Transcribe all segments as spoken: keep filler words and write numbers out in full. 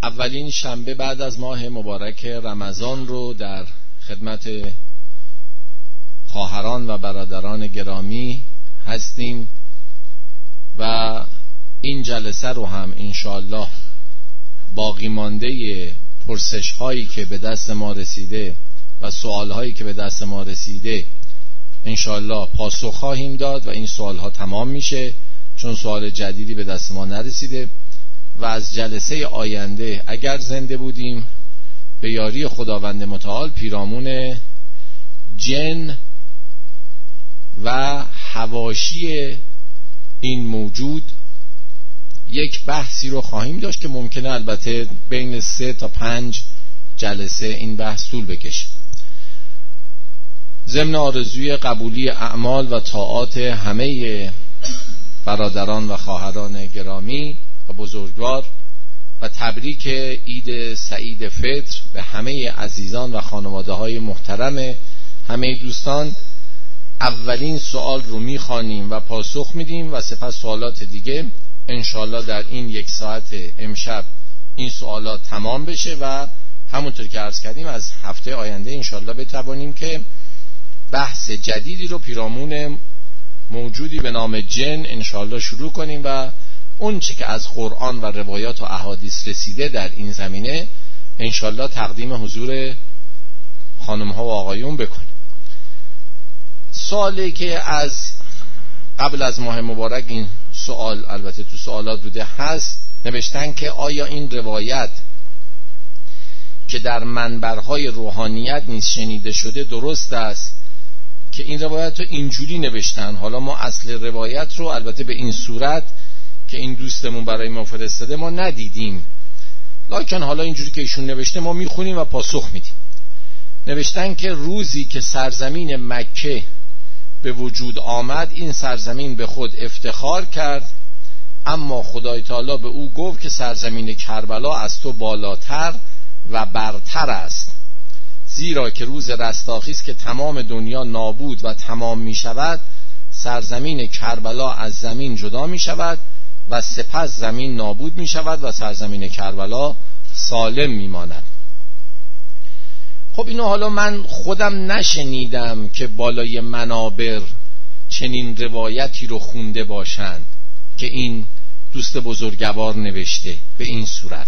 اولین شنبه بعد از ماه مبارک رمضان رو در خدمت خواهران و برادران گرامی هستیم و این جلسه رو هم انشالله باقی مانده پرسش هایی که به دست ما رسیده و سوال هایی که به دست ما رسیده انشالله پاسخ خواهیم داد و این سوال ها تمام میشه، چون سوال جدیدی به دست ما نرسیده. و از جلسه آینده اگر زنده بودیم به یاری خداوند متعال پیرامون جن و حواشی این موجود یک بحثی رو خواهیم داشت که ممکنه البته بین سه تا پنج جلسه این بحث طول بکشه. ضمن آرزوی قبولی اعمال و طاعات همه برادران و خواهران گرامی و بزرگوار و تبریک عید سعید فطر به همه عزیزان و خانواده های محترم همه دوستان، اولین سوال رو میخوانیم و پاسخ میدیم و سپس سوالات دیگه انشالله در این یک ساعت امشب این سوالات تمام بشه و همونطور که عرض کردیم از هفته آینده انشالله بتوانیم که بحث جدیدی رو پیرامون موجودی به نام جن انشالله شروع کنیم و اون چی که از قرآن و روایات و احادیث رسیده در این زمینه انشالله تقدیم حضور خانم ها و آقایون بکنیم. سوالی که از قبل از ماه مبارک این سوال البته تو سوالات بوده هست، نوشتن که آیا این روایت که در منبرهای روحانیت نیز شنیده شده درست است؟ که این روایت رو اینجوری نوشتن، حالا ما اصل روایت رو البته به این صورت که این دوستمون برای ما فرستاده ما ندیدیم، لکن حالا اینجوری که ایشون نوشته ما میخونیم و پاسخ میدیم. نوشتن که روزی که سرزمین مکه به وجود آمد این سرزمین به خود افتخار کرد، اما خدای تعالی به او گفت که سرزمین کربلا از تو بالاتر و برتر است، زیرا که روز رستاخیز که تمام دنیا نابود و تمام می شود سرزمین کربلا از زمین جدا می شود و سپس زمین نابود می شود و سرزمین کربلا سالم می ماند. خب اینو حالا من خودم نشنیدم که بالای منابر چنین روایتی رو خونده باشند که این دوست بزرگوار نوشته به این صورت.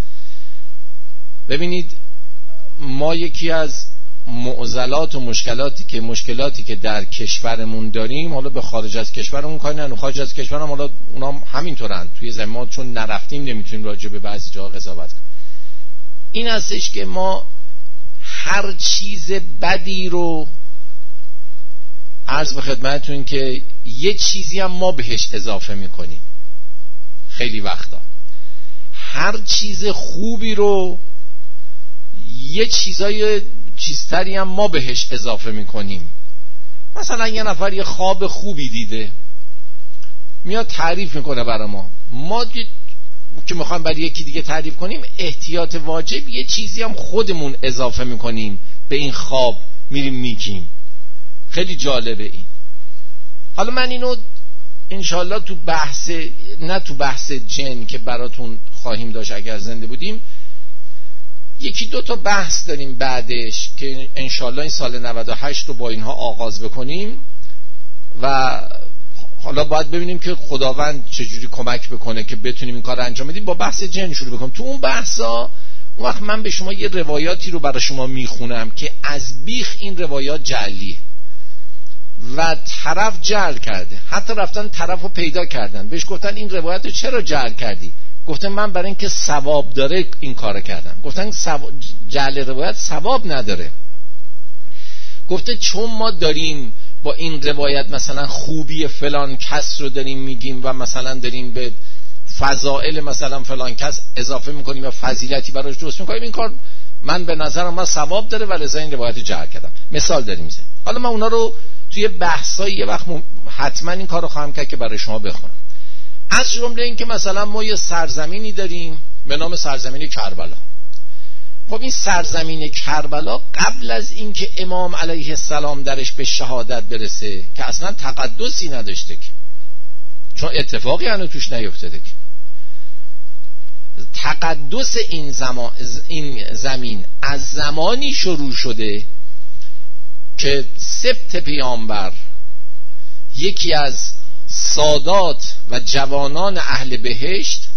ببینید ما یکی از معضلات و مشکلاتی که مشکلاتی که در کشورمون داریم، حالا به خارج از کشورمون کاری نداریم، خارج از کشورم حالا اونا همینطورن، توی زمین ما چون نرفتیم نمیتونیم راجع به بعضی جاها قضاوت کنیم. این هستش که ما هر چیز بدی رو عرض به خدمتتون که یه چیزی هم ما بهش اضافه میکنیم. خیلی وقتا هر چیز خوبی رو یه چیزای چیزتری هم ما بهش اضافه میکنیم. مثلا یه نفر یه خواب خوبی دیده میاد تعریف میکنه برای ما، ما که میخوایم برای یکی دیگه تعریف کنیم احتیاط واجب یه چیزی هم خودمون اضافه میکنیم به این خواب، میریم میگیم. خیلی جالبه این. حالا من اینو انشالله تو بحث نه تو بحث جن که براتون خواهیم داشت اگر زنده بودیم، یکی دو تا بحث داریم بعدش که انشالله این سال نود و هشت رو با اینها آغاز بکنیم و حالا باید ببینیم که خداوند چجوری کمک بکنه که بتونیم این کار انجام بدیم. با بحث جن شروع بکنیم. تو اون بحثا اون وقت من به شما یه روایاتی رو برای شما میخونم که از بیخ این روایات جعلیه و طرف جعل کرده، حتی رفتن طرف رو پیدا کردن بهش گفتن این روایت رو چرا جعل کردی؟ گفتن من برای اینکه ثواب داره این کارو کردم. گفتن سو... جعل روایت ثواب نداره. گفته چون ما داریم با این روایت مثلا خوبی فلان کس رو داریم میگیم و مثلا داریم به فضائل مثلا فلان کس اضافه میکنیم و فضیلتی براش درست میکنیم، این کار من به نظرم من ثواب داره و لذا این روایت جعل کردم. مثال داریم میزنیم. حالا من اونا رو توی بحثای یه وقت حتما این کار رو خواهم کرد که برای شما بخونم. از جمله این که مثلا ما یه سرزمینی داریم به نام سرزمین کربلا. خب این سرزمین کربلا قبل از این که امام علیه السلام درش به شهادت برسه که اصلا تقدسی نداشته، که چون اتفاقی هنوز توش نیفتاده، که تقدس این, زمان این زمین از زمانی شروع شده که سبط پیامبر یکی از سادات و جوانان اهل بهشت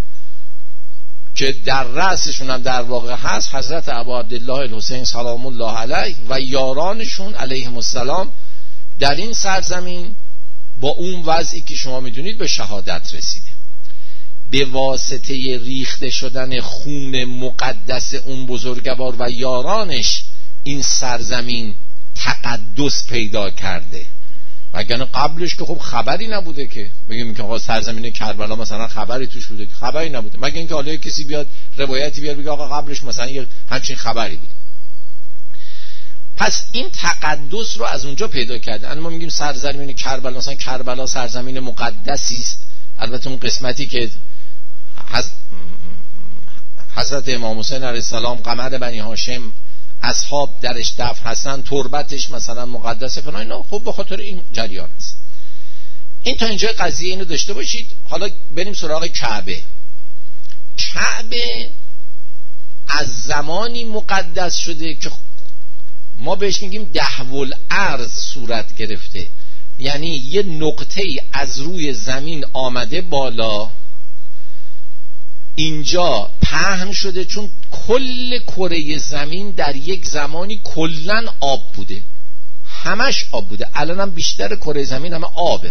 که در رأسشون هم در واقع هست حضرت ابا عبدالله الحسین سلام الله علیه و یارانشون علیهم السلام در این سرزمین با اون وضعی که شما میدونید به شهادت رسیده. به واسطه ریخته شدن خون مقدس اون بزرگوار و یارانش این سرزمین تقدس پیدا کرده. وگرنه قبلش که خب خبری نبوده که بگیم که آقا سرزمین کربلا مثلا خبری توش بوده، که خبری نبوده، مگه اینکه حالا کسی بیاد روایتی بیاد بگه آقا قبلش مثلا یه همچین خبری بود. پس این تقدس رو از اونجا پیدا کرده. ما میگیم سرزمین کربلا، مثلا کربلا سرزمین مقدسی است. البته اون قسمتی که حضرت امام حسین علیه السلام قمر بنی هاشم اصحاب درش دفن هستن، تربتش مثلا مقدسه فلان اینا، خب به خاطر این جریان است. این تا اینجا قضیه اینو داشته باشید. حالا بریم سراغ کعبه. کعبه از زمانی مقدس شده که ما بهش میگیم دهول ارض صورت گرفته، یعنی یه نقطه ای از روی زمین آمده بالا، اینجا پهن شده، چون کل کره زمین در یک زمانی کلن آب بوده، همش آب بوده، الان هم بیشتر کره زمین همه آبه.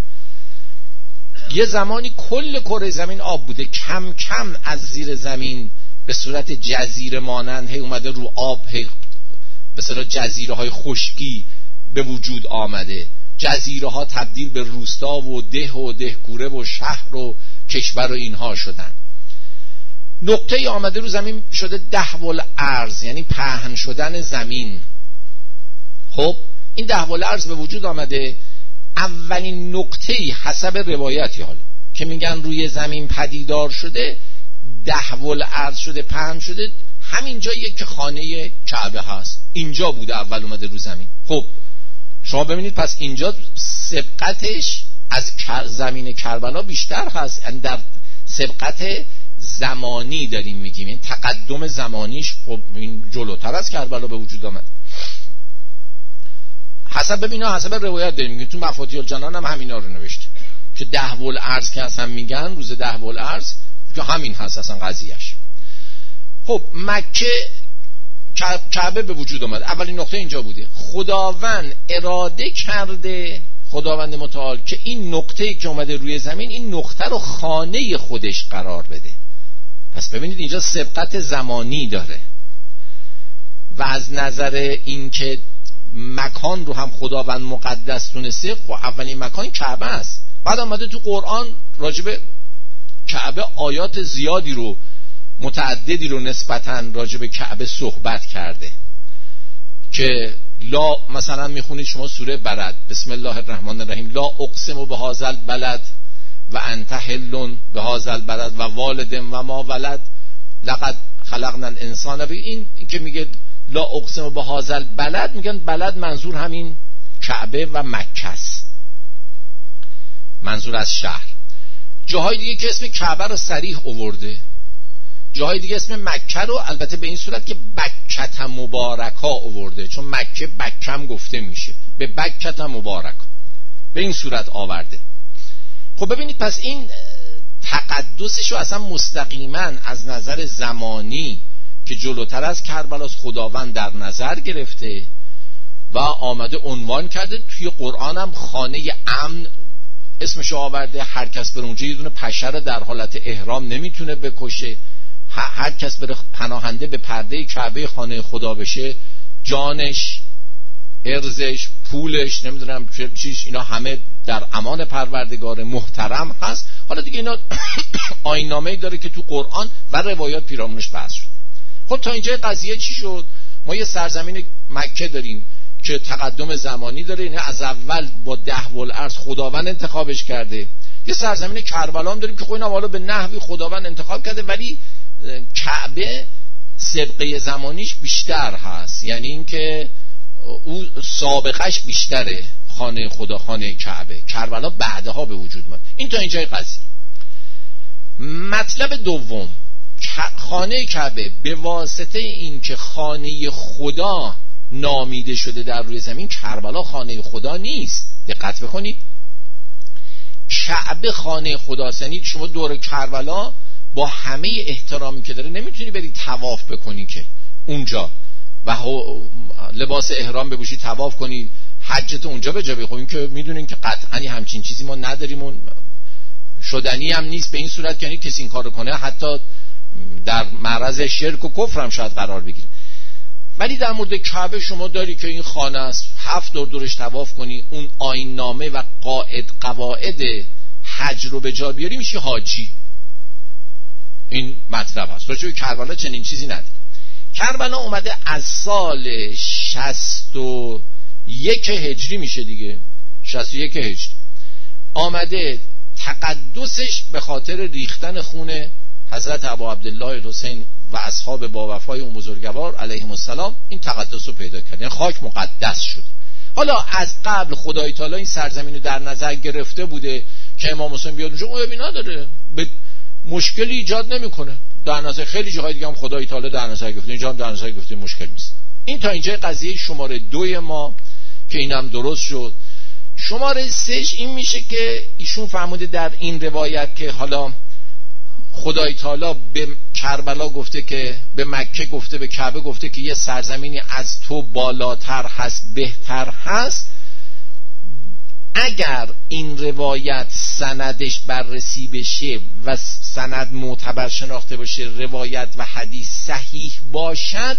یه زمانی کل کره زمین آب بوده، کم کم از زیر زمین به صورت جزیره مانند هی اومده رو آب، هی به صورت جزیره های خشکی به وجود آمده، جزیره ها تبدیل به روستا و ده و دهکوره و شهر و کشور و اینها شدن. نقطه ای آمده رو زمین شده دهول ارض، یعنی پهن شدن زمین. خب این دهول ارض به وجود آمده. اولین نقطه ای حسب روایتی حالا که میگن روی زمین پدیدار شده، دهول ارض شده، پهن شده، همینجا یک که خانه کعبه هست، اینجا بوده اول اومده رو زمین. خب شما ببینید پس اینجا سبقتش از زمین کربلا بیشتر هست، یعنی در سبقت زمانی داریم میگیم، این تقدم زمانیش خب این جلوتر از کربلا به وجود آمد. حسب ببینا حسب روایت داریم میگیم، تو مفاتیح الجنان هم همینا رو نوشته که دهول ارض که اصلا میگن روز دهول ارض که همین هست اصلا قضیهش. خب مکه کعبه به وجود آمد، اولین نقطه اینجا بوده. خداوند اراده کرده، خداوند متعال، که این نقطه‌ای که اومده روی زمین این نقطه رو خانه خودش قرار بده. پس ببینید اینجا سبقت زمانی داره و از نظر اینکه مکان رو هم خداوند مقدس دونسته، خب اولین مکان کعبه است. بعد آمده تو قرآن راجب کعبه آیات زیادی رو متعددی رو نسبتاً راجب کعبه صحبت کرده که لا مثلا میخونید شما سوره بلد، بسم الله الرحمن الرحیم، لا اقسم بهذا البلد و انت حل بهذا البلد و والد و ما ولد لقد خلقنا الانسان. این که میگه لا اقسم بهذا البلد، میگن بلد منظور همین کعبه و مکه است، منظور از شهر. جاهای دیگه که اسم کعبه رو صریح آورده، جاهای دیگه اسم مکه رو البته به این صورت که بکت مبارکا آورده، چون مکه بکم گفته میشه، به بکت مبارکا به این صورت آورده. خب ببینید پس این تقدسش رو اصلا مستقیما از نظر زمانی که جلوتر از کربلاس خداوند در نظر گرفته و آمده عنوان کرده. توی قرآن هم خانه امن اسمش آورده، هر کس بر اونجا یه دونه پشه رو در حالت احرام نمیتونه بکشه، هر کس بره پناهنده به پرده کعبه خانه خدا بشه، جانش، ارزش، پولش، نمیدونم چیش، اینا همه در امان پروردگار محترم هست. حالا دیگه اینا آیین‌نامه‌ای داره که تو قرآن و روایات پیرامونش بحث شد. خب تا اینجا قضیه چی شد؟ ما یه سرزمین مکه داریم که تقدم زمانی داره، یعنی از اول با دهول ارض خداوند انتخابش کرده. یه سرزمین کربلا هم داریم که خب اینا حالا به نحوی خداوند انتخاب کرده، ولی کعبه سابقه زمانیش بیشتر هست، یعنی اینکه او سابقش بیشتره، خانه خدا، خانه کعبه. کربلا بعدها به وجود اومد. این تا اینجای قضیه. مطلب دوم، خانه کعبه به واسطه این که خانه خدا نامیده شده در روی زمین، کربلا خانه خدا نیست. دقت بکنید، کعبه خانه خداست. یعنی شما دور کربلا با همه احترامی که داره نمیتونی بری طواف بکنی که اونجا و لباس احرام بپوشی طواف کنی حجت اونجا به جا بخویم، که میدونین که قطعا همچین چیزی ما نداریم و شدنی هم نیست به این صورت که یعنی کسی این کارو کنه حتی در معرض شرک و کفر هم شاید قرار بگیره. ولی در مورد کعبه شما داری که این خانه است، هفت دور دورش طواف کنی، اون آیین نامه و قاعد قواعد حج رو به جا بیاری، میشی حاجی. این مطلب هست. راجع به کربلا چنین چیزی نداره. کربلا اومده از سال شصت و یک هجری میشه دیگه، شصت و یک هجری آمده. تقدسش به خاطر ریختن خون حضرت ابو عبدالله الحسین و اصحاب با وفای اون بزرگوار علیهم السلام این تقدس رو پیدا کرد، یعنی خاک مقدس شد. حالا از قبل خدای تعالی این سرزمین رو در نظر گرفته بوده که امام حسین بیاد اونجا، اون نداره، به مشکلی ایجاد نمیکنه. در نظر خیلی جاهای دیگه هم خدای تعالی در نظر گرفته، اینجا هم در نظر گرفته، مشکل نیست. این تا اینجا قضیه شماره دوی ما که اینم درست شد. شماره سهش این میشه که ایشون فرموده در این روایت که حالا خدای تعالی به کربلا گفته که به مکه گفته، به کعبه گفته که یه سرزمینی از تو بالاتر هست، بهتر هست. اگر این روایت سندش بررسی بشه و سند معتبر شناخته باشه، روایت و حدیث صحیح باشد،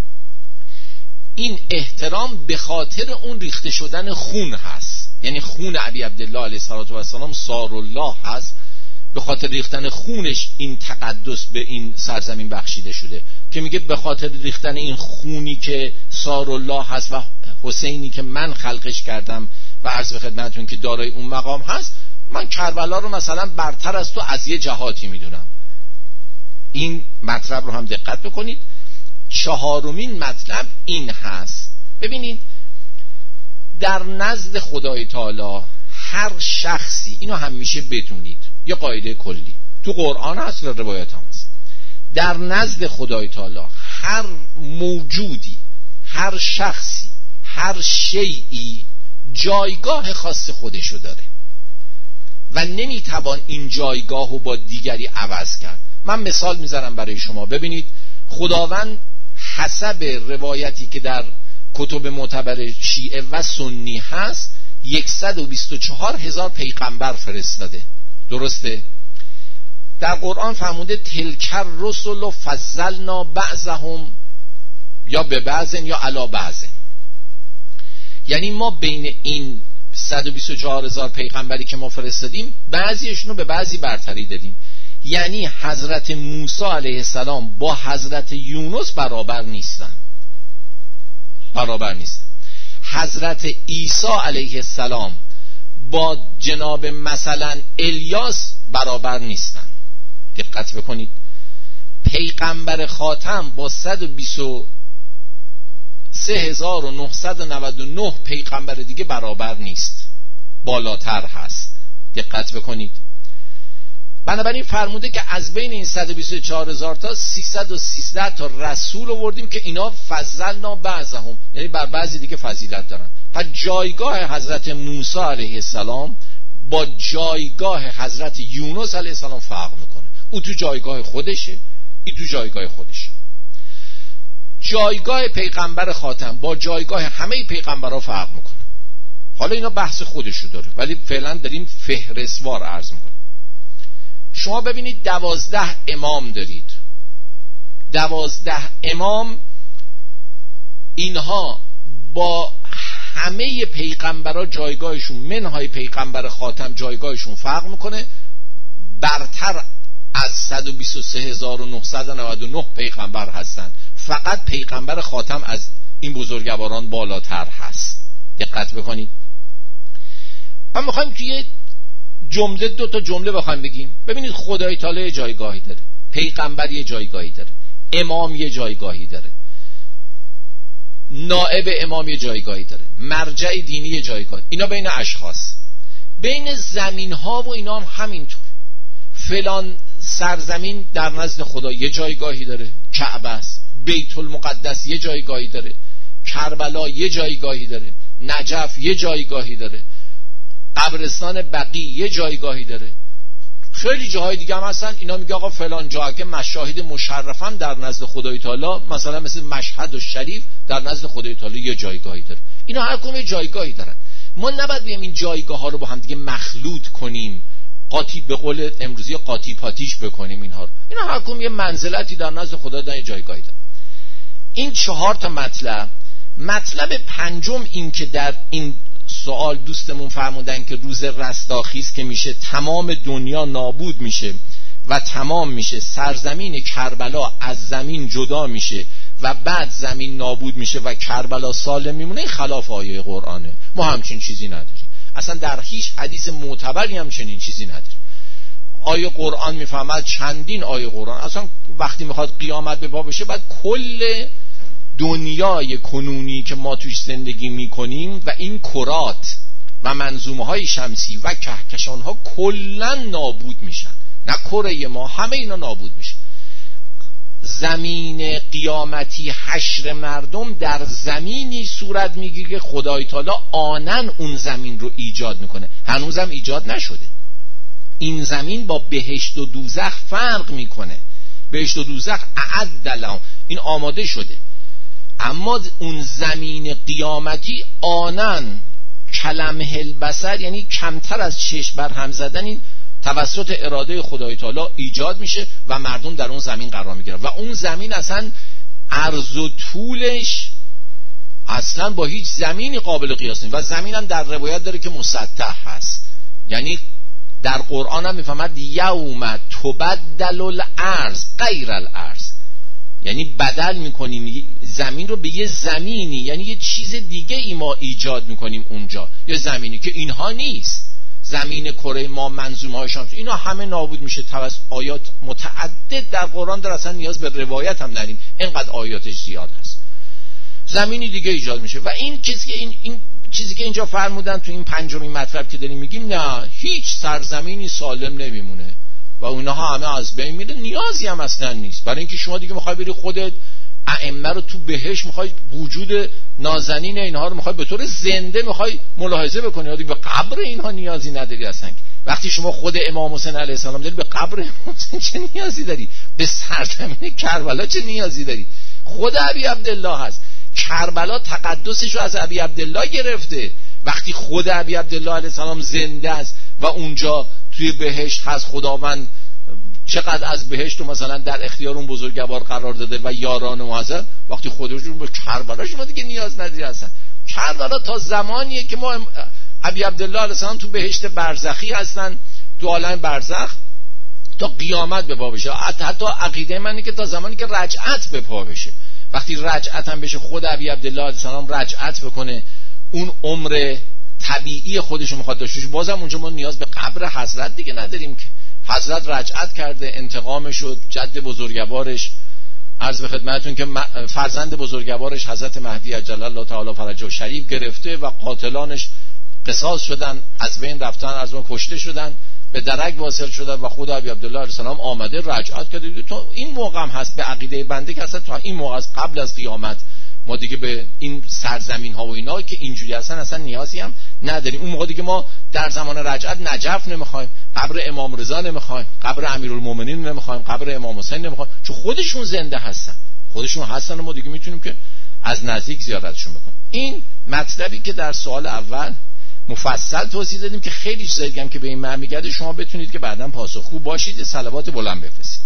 این احترام به خاطر اون ریخته شدن خون هست. یعنی خون ابی عبدالله علیه السلام سار الله هست، به خاطر ریختن خونش این تقدس به این سرزمین بخشیده شده. که میگه به خاطر ریختن این خونی که سار الله هست و حسینی که من خلقش کردم و عرض به خدمتتون که دارای اون مقام هست، من کربلا رو مثلا برتر از تو از یه جهاتی میدونم. این مطلب رو هم دقت بکنید. چهارمین مطلب این هست، ببینید در نزد خدای تعالی هر شخصی، اینو همیشه بدونید، یه قاعده کلی تو قرآن هست و روایت هم هست، در نزد خدای تعالی هر موجودی، هر شخصی، هر شیئی جایگاه خاص خودشو داره و نمیتوان این جایگاه رو با دیگری عوض کرد. من مثال میذارم برای شما. ببینید خداوند حسب روایتی که در کتب معتبر شیعه و سنی هست صد و بیست و چهار هزار پیغمبر فرستاده. درسته؟ در قرآن فرموده تلکر رسل و فضلنا بعضهم یا به بعضن یا علا بعضن. یعنی ما بین این صد و بیست و چهار هزار پیغمبری که ما فرستادیم بعضیشون رو به بعضی برتری دادیم. یعنی حضرت موسی علیه السلام با حضرت یونس برابر نیستن، برابر نیستن. حضرت عیسی علیه السلام با جناب مثلا الیاس برابر نیستن. دقت بکنید. پیغمبر خاتم با صد و بیست و سه هزار و نهصد و نود و نه پیغمبر دیگه برابر نیست، بالاتر هست. دقت بکنید. بنابراین فرموده که از بین این صد و بیست و چهار هزار تا سیصد و سیزده تا رسول آوردیم که اینا فضلنا بعضهم، یعنی بر بعضی دیگه فضیلت دارن. پس جایگاه حضرت موسی علیه السلام با جایگاه حضرت یونس علیه السلام فرق میکنه. او تو جایگاه خودشه، این تو جایگاه خودشه. جایگاه پیغمبر خاتم با جایگاه همه پیغمبرها فرق میکنه. حالا اینا بحث خودشو داره، ولی فعلا داریم فهرستوار عرض میکنیم. شما ببینید دوازده امام دارید. دوازده امام اینها با همه پیغمبرها جایگاهشون منهای پیغمبر خاتم جایگاهشون فرق میکنه. برتر از صد و بیست و سه هزار و نهصد و نود و نه پیغمبر هستن. فقط پیغمبر خاتم از این بزرگواران بالاتر هست. دقت بکنید. من میخوایم که یه جمله دو تا جمله بخوایم بگیم. ببینید خدای تعالی جایگاهی داره، پیغمبر یه جایگاهی داره، امام یه جایگاهی داره، نائب امام یه جایگاهی داره، مرجع دینی یه جایگاهی. اینا بین اشخاص. بین زمین ها و اینا هم همینطور. فلان سرزمین در نزد خدا یه جایگاهی داره، کعبه است. بیت المقدس یه جایگاهی داره، کربلا یه جایگاهی داره، نجف یه جایگاهی داره، قبرستان بقیع یه جایگاهی داره، خیلی جاهای دیگه هم هستن. اینا میگه آقا فلان جا که مشاهد مشرفم در نزد خدای تعالی، مثلا مثل مشهد و شریف در نزد خدای تعالی یه جایگاهی داره. اینا هر کدوم یه جایگاهی دارن. ما نباید بیم این جایگاه ها رو با هم دیگه مخلوط کنیم، قاطی به قول امروزی قاطی پاتیش بکنیم اینها رو. اینا هر کدوم یه منزلتی در نزد خدا دارن، یه جایگاهی دارن. این چهار تا مطلب. مطلب پنجم این که در این سوال دوستمون فرمودن که روز رستاخیز که میشه تمام دنیا نابود میشه و تمام میشه، سرزمین کربلا از زمین جدا میشه و بعد زمین نابود میشه و کربلا سالم میمونه. این خلاف آیه قرآنه. ما همچین چیزی نداریم، اصلا در هیچ حدیث معتبری هم چنین چیزی نداریم. آیه قرآن میفهمد، چندین آیه قرآن اصلا وقتی میخواد قیامت به پا بشه بعد کل دنیای کنونی که ما توش زندگی میکنیم و این کرات و منظومه های شمسی و کهکشان ها کلن نابود میشن، نه کره ما، همه اینا نابود میشن. زمین قیامتی حشر مردم در زمینی صورت میگیره که خدای تعالی آنن اون زمین رو ایجاد میکنه، هنوزم ایجاد نشده. این زمین با بهشت و دوزخ فرق میکنه. بهشت و دوزخ اعد لهم، این آماده شده، اما اون زمین قیامتی آنن کلمح البصر، یعنی کمتر از چشم بر هم زدن، این توسط اراده خدای تعالی ایجاد میشه و مردم در اون زمین قرار میگیرن و اون زمین اصلا عرض و طولش اصلا با هیچ زمینی قابل قیاس نیست و زمین هم در روایت داره که مسطح هست. یعنی در قرآن هم میفهمد یوم تبدل الارض غیر الارض، یعنی بدل میکنیم زمین رو به یه زمینی، یعنی یه چیز دیگه ای ما ایجاد میکنیم اونجا، یه زمینی که اینها نیست. زمین کره ما، منظومه های شمسی، اینا همه نابود میشه. توسط آیات متعدد در قرآن در اصلا نیاز به روایت هم نریم، اینقدر آیاتش زیاد هست. زمینی دیگه ایجاد میشه و این چیزی که این, این چیزی که اینجا فرمودن تو این پنجمین مطلب که داریم میگیم، نه هیچ سرزمینی سالم نمیمونه و اونها همه از بین میره، نیازی هم اصلا نیست. برای اینکه شما دیگه میخوای بری خودت ائمه رو تو بهش، میخوای وجود نازنین اینها رو میخوای به طور زنده میخوای ملاحظه بکنی، دیگه به قبر اینها نیازی نداری اصلا. وقتی شما خود امام حسین علیه السلام داری، به قبر امام حسین چه نیازی داری؟ به سرزمین کربلا چه نیازی داری؟ خود ابی عبدالله هست. کربلا تقدسش رو از ابی عبدالله گرفته. وقتی خود ابی عبدالله علیه السلام زنده است و اونجا توی بهشت هست، خداوند چقدر از بهشت رو مثلا در اختیار اون بزرگوار قرار داده و یاران معظم، وقتی خودشون به کربلا شما دیگه نیاز نداری اصلا. کربلا تا زمانیه که ما ابی عبدالله علیه السلام تو بهشت برزخی هستن، تو عالم برزخ تا قیامت به پا بشه. حتی عقیده منه که تا زمانی که رجعت به پا بشه، وقتی رجعت هم بشه، خود ابی عبدالله علیه السلام رجعت بکنه، اون عمر طبیعی خودش رو میخواد داشته باشه، بازم اونجا ما نیاز به قبر حضرت دیگه نداریم که حضرت رجعت کرده، انتقامش شد، جد بزرگوارش عرض به خدمتتون که فرزند بزرگوارش حضرت مهدی عجل الله تعالی فرجه شریف گرفته و قاتلانش قصاص شدن، از بین رفتن، از اون کشته شدن، به درک واصل شدن و خود ابی عبدالله علیه السلام آمده رجعت کرده. تو این موقع هم هست به عقیده بنده که اصلا تا این موقع از قبل از قیامت ما دیگه به این سرزمین ها و اینا که اینجوری هستن اصلا نیازی هم نداریم. اون موقع دیگه ما در زمان رجعت نجف نمیخوایم، قبر امام رضا نمیخوایم، قبر امیرالمومنین نمیخوایم، قبر امام حسین نمیخوایم، چون خودشون زنده هستن، خودشون هستن و ما دیگه میتونیم که از نزدیک زیارتشون بکنیم. این مطلبی که در سوال اول مفصل توضیح دادیم که خیلی چیزا دیگه هم که به این معنی میگه شما بتونید که بعداً پاسخگو باشید. صلوات بلند بفرستید.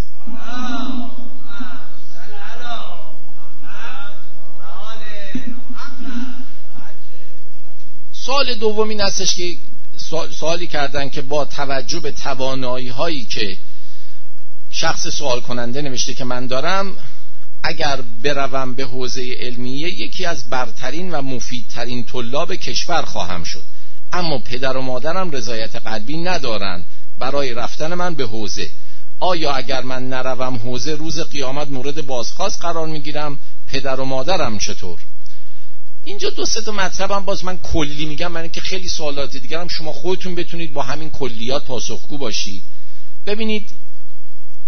سوال دوم این هستش که سوالی کردن که با توجه به توانایی هایی که شخص سوال کننده نوشته که من دارم، اگر بروم به حوزه علمیه یکی از برترین و مفیدترین طلاب کشور خواهم شد، اما پدر و مادرم رضایت قلبی ندارند برای رفتن من به حوزه. آیا اگر من نروم حوزه روز قیامت مورد بازخواست قرار میگیرم؟ پدر و مادرم چطور؟ اینجا دو سه تا مطلب هم باز من کلی میگم، من که خیلی سوالات دیگر هم شما خودتون بتونید با همین کلیات پاسخگو باشید. ببینید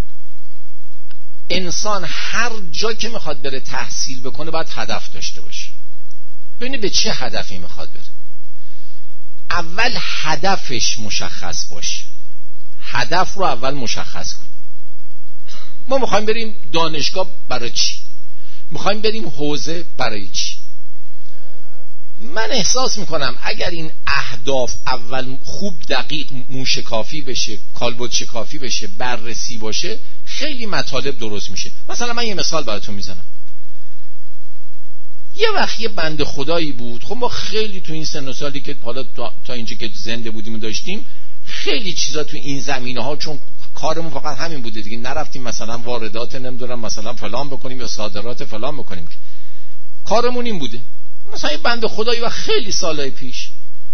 انسان هر جا که میخواد بره تحصیل بکنه باید هدف داشته باشه. ببینه به چه هدفی میخواد بره. اول هدفش مشخص باشه. هدف رو اول مشخص کن. ما میخوایم بریم دانشگاه برای چی؟ میخوایم بریم حوزه برای چی؟ من احساس میکنم اگر این اهداف اول خوب دقیق موشکافی بشه، کالبد شکافی بشه، بررسی باشه، خیلی مطالب درست میشه. مثلا من یه مثال براتون میزنم. یه وقت یه بنده خدایی بود، خب ما خیلی تو این سن و سالی که حالا تا اینجا که زنده بودیم و داشتیم خیلی چیزا تو این زمینه ها، چون کارمون فقط همین بوده دیگه، نرفتیم مثلا واردات نمیدونم مثلا فلان بکنیم یا صادرات فلان بکنیم، کارمون این بوده. مثلا یه بنده خدایی و خیلی سالهای پیش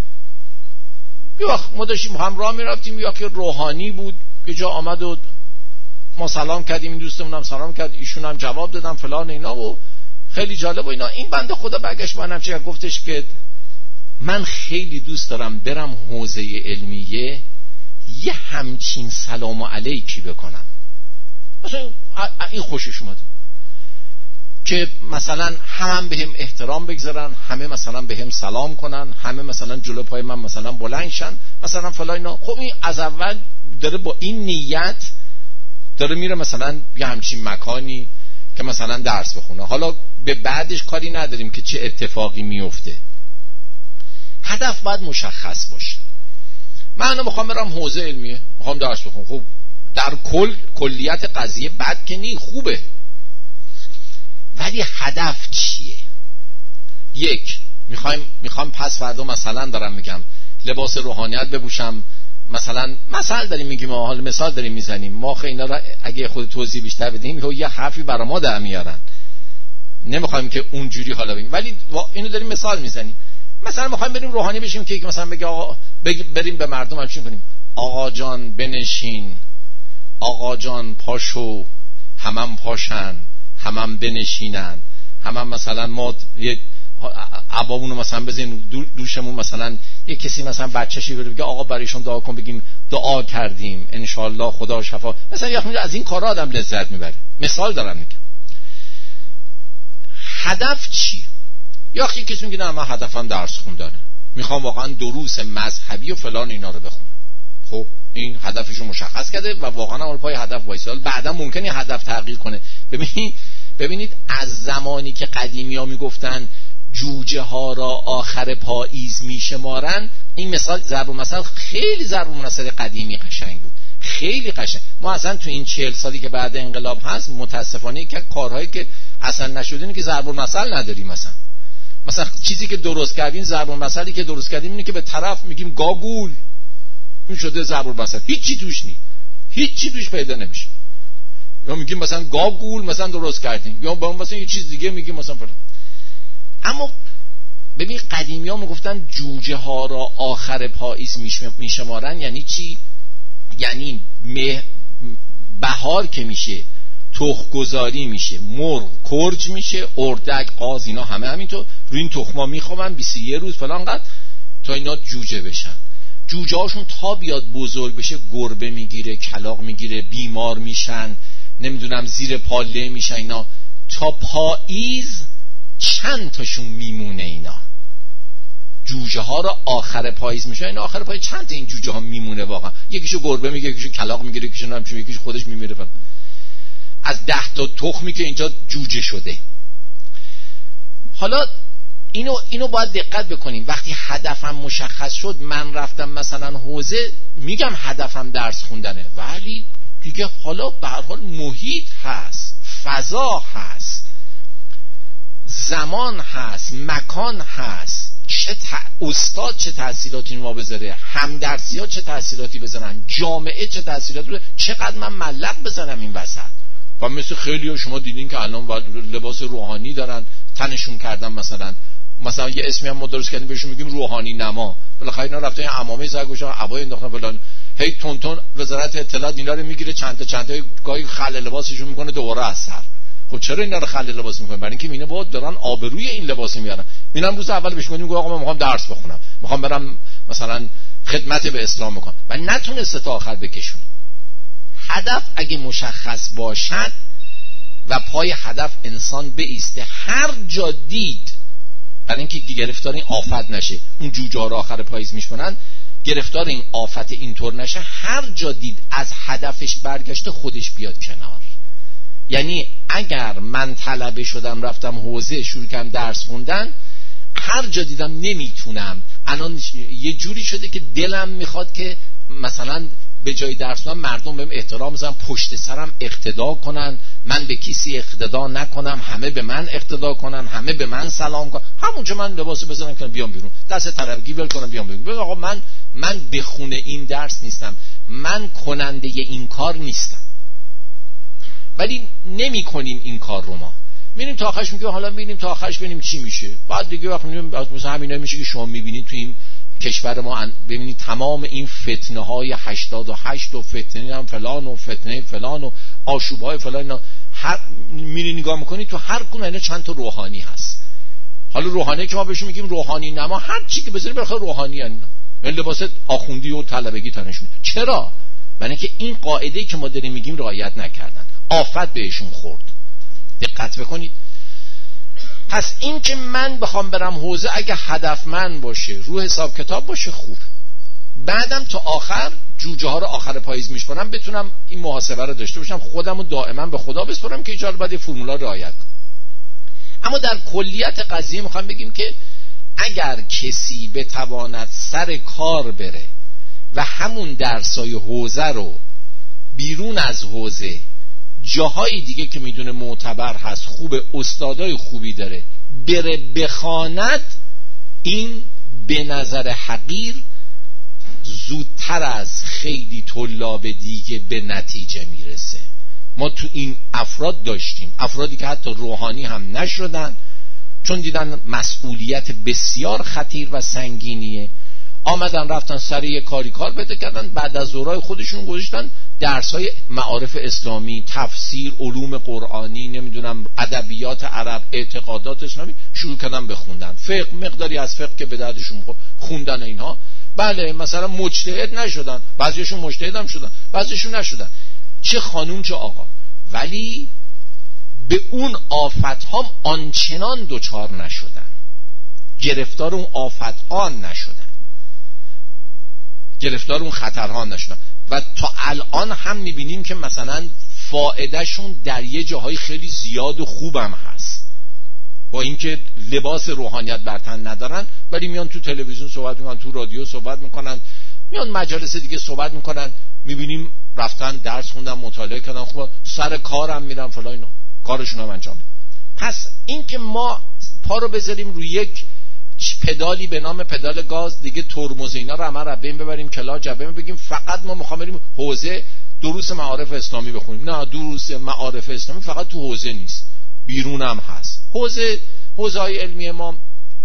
یه وقت ما داشتیم هم راه میرفتیم، یا که روحانی بود یه جا آمد و ما سلام کردیم، این دوستمون هم سلام کرد، ایشون هم جواب دادن فلان اینا و خیلی جالب و اینا. این بنده خدا برگشت با هم چه گفتش که من خیلی دوست دارم برم حوزه علمیه یه همچین سلام علیکی بکنم. مثلا این خوشش اومد که مثلا هم به هم احترام بگذارن، همه مثلا به هم سلام کنن، همه مثلا جلو پای من مثلا بلند شن مثلا فلان اینا. خب این از اول داره با این نیت داره میره مثلا یه همچین مکانی که مثلا درس بخونه. حالا به بعدش کاری نداریم که چه اتفاقی میفته. هدف باید مشخص باشه. من میخوام برم حوزه علمیه، میخوام درس بخونم. خب در کل کلیت قضیه بد که نی، خوبه، ولی هدف چیه؟ یک، میخوایم میخوام پس فردا مثلا دارم میگم لباس روحانیت بپوشم، مثلا مثلا داریم میگیم، حالا مثال داریم میزنیم، ما خیلی اینا را اگه خود توضیح بیشتر بدیم یه حرفی برای ما در میارن، نمیخوایم که اونجوری حالا بگیم، ولی اینو داریم مثال میزنیم. مثلا میخوایم بریم روحانی بشیم که مثلا بگه آقا بریم به مردم همچین کنیم، آقا جان بنشین، آقا جان پاشو، همم پاشن، همم بنشینن، همم مثلا ما یه عبامونو مثلا بزنیم دوشمون، مثلا یه کسی مثلا بچه‌شی بره بگه آقا برایشون دعا کن، بگیم دعا کردیم انشالله خدا شفا. مثلا یه از این کارا آدم لذت میبره. مثال دارم میگم. هدف چی؟ یا یه کسی میگه نه من هدفم درس خوندنه، میخوام واقعا دروس مذهبی و فلان اینا رو بخونم. خب این هدفشو مشخص کرده و واقعا اون پای هدف وایسال. بعدا ممکنه هدف تغییر کنه. ببینید ببینید از زمانی که قدیمی‌ها میگفتن جوجه ها را آخر پاییز میشمارن، این مثال ضرب المثل خیلی ضرب المثل قدیمی قشنگ بود، خیلی قشنگ. ما اصلا تو این چهل سالی که بعد انقلاب هست متاسفانه که کارهایی که اصلا نشده اینه که ضرب المثل نداریم. مثلا مثلا چیزی که درست کردیم، ضرب المثلی که درست کردیم اینه که به طرف میگیم گاگول، این شده ضرب المثل، هیچی توش نی، هیچی توش پیدا نمیشه. یا میگیم مثلا گاگول مثلا درست کردیم، یا با مثلا یه چیز دیگه میگیم مثلا فلان. اما ببین قدیمی ها میگفتن جوجه ها را آخر پاییز میشمارن. یعنی چی؟ یعنی بهار که میشه تخم گذاری میشه، مرغ کرج میشه، اردک قاز اینا همه همینطور روی این تخما میخوابن بیست و یک روز فلان قد تا اینا جوجه بشن. جوجه هاشون تا بیاد بزرگ بشه گربه میگیره، کلاغ میگیره، بیمار میشن، نمیدونم زیر پاله میشن اینا. تا پاییز چند تاشون میمونه اینا جوجه ها رو آخر پاییز میشه. اینا آخر پاییز چند تا این جوجه ها میمونه واقعا؟ یکیشو گربه میگه، یکیشو کلاغ میگیره، یکیشو نمیشه، یکیشو خودش میمیره. از ده تا تخمی که اینجا جوجه شده. حالا اینو اینو باید دقت بکنیم. وقتی هدفم مشخص شد، من رفتم مثلا حوزه، میگم هدفم درس خوندنه، ولی دیگه حالا به هر حال محیط هست، فضا هست، زمان هست، مکان هست، چه ت... استاد چه تأثیراتی ما بذاره، همدرسی ها چه تأثیراتی بذارن، جامعه چه تأثیراتی بذاره، چقدر من ملق بزنم این وسط. و مثل خیلی ها شما دیدین که الان لباس روحانی دارن تنشون کردن، مثلا مثلا یه اسمی هم ما درست کردیم بهشون میگیم روحانی نما. بالاخره اینا رفتن یه عمامه زرگوشن، عبای انداختن فلان، هی تون تون وزارت اطلاعات اینا رو میگیره، چند تا چند تا گاهی خلع لباسشون میکنه دوباره از سر. خب چرا اینا رو خلع لباس میکنن؟ برای اینکه اینا باید دارن آبروی این لباس میارن. میرن روز اول بهش میگم آقا من میخوام درس بخونم، میخوام برم مثلا خدمت به اسلام بکنم، و نتونسته تا آخر بکشونه. هدف اگه مشخص باشد و پای هدف انسان بایسته. هر جا دید، برای اینکه گرفتار این آفت نشه، اون جوجه ها رو آخر پاییز میشکنن، گرفتار این آفت اینطور نشه، هر جا دید از هدفش برگشته خودش بیاد کنار. یعنی اگر من طلبه شدم رفتم حوزه شروع کردم درس خوندن، هر جا دیدم نمیتونم، الان یه جوری شده که دلم میخواد که مثلا به جای درس خوندن مردم بهم احترام بزنن، پشت سرم اقتدا کنن، من به کسی اقتدا نکنم، همه به من اقتدا کنن، همه به من سلام کنن، همونجا من لباسو بذارم کنم بیام بیرون، دست طلبگی ول کنم بیام بیرون. بگم آقا من من به خونه این درس نیستم، من کننده این کار نیستم. ولی نمی کنیم این کار رو. ما میریم تا آخرش، میگیم حالا میریم تا آخرش ببینیم چی میشه. بعد دیگه وقت میبینیم مثلا همینا میشه که شما میبینید تو این کشور ما، ببینید تمام این فتنه های هشتاد و هشت و فتنه هم فلان و فتنه فلان و آشوب های فلان، هر میری نگاه میکنی تو هر کدوم اینا چند تا روحانی هست. حالا روحانی که ما بهشون میگیم روحانی نما، هر چی که بذاری بالاخره روحانی ان، این لباس آخوندی و طلبگی تنشون. چرا؟ برای اینکه این قاعده‌ای که ما داریم میگیم رعایت نکردن، آفت بهشون خورد. دقت بکنید. پس این که من بخوام برم حوزه، اگه هدفمند باشه، رو حساب کتاب باشه، خوب، بعدم تا آخر جوجه ها رو آخر پاییز میشکنم، بتونم این محاسبه رو داشته باشم، خودم رو دائما به خدا بسپارم که ایجاد بعد فرمولا رعایت کنم. اما در کلیت قضیه میخوام بگیم که اگر کسی بتواند سر کار بره و همون درسای حوزه رو بیرون از حوزه جاهای دیگه که میدونه معتبر هست، خوب، استادای خوبی داره، بره بخواند، این به نظر حقیر زودتر از خیلی طلاب دیگه به نتیجه میرسه. ما تو این افراد داشتیم افرادی که حتی روحانی هم نشدن، چون دیدن مسئولیت بسیار خطیر و سنگینیه، آمدن رفتن سر یه کاری کار پیدا کردن، بعد از دورای خودشون گذاشتن درسای معارف اسلامی، تفسیر، علوم قرآنی، نمیدونم ادبیات عرب، اعتقادات اسلامی، شروع کردن بخوندن، فقه، مقداری از فقه که به دردشون خوندن اینها. بله مثلا مجتهد نشدن، بعضیشون مجتهد هم شدن، بعضیشون نشدن، چه خانوم چه آقا، ولی به اون آفت ها آنچنان دوچار نشدن، گرفتار اون آفت ها نشدن، گرفتار اون خطرها نشدن. و تا الان هم میبینیم که مثلا فائدهشون در یه جاهای خیلی زیاد و خوبم هست، با اینکه لباس روحانیت بر تن ندارن، ولی میان تو تلویزیون صحبت میکنن، تو رادیو صحبت میکنن، میان مجالس دیگه صحبت میکنن، میبینیم رفتن درس خوندن، مطالعه کردن، خوب سر کارم میرن فلان، اینا کارشون هم انجام میدن. پس اینکه ما پا رو بذاریم روی یک پدالی به نام پدال گاز، دیگه ترمز اینا رو همه رو بین ببریم کلا جبه، بگیم فقط ما میخوام بریم حوزه دروس معارف اسلامی بخونیم. نه، دروس معارف اسلامی فقط تو حوزه نیست، بیرون هم هست. حوزه حوزه های علمی ما،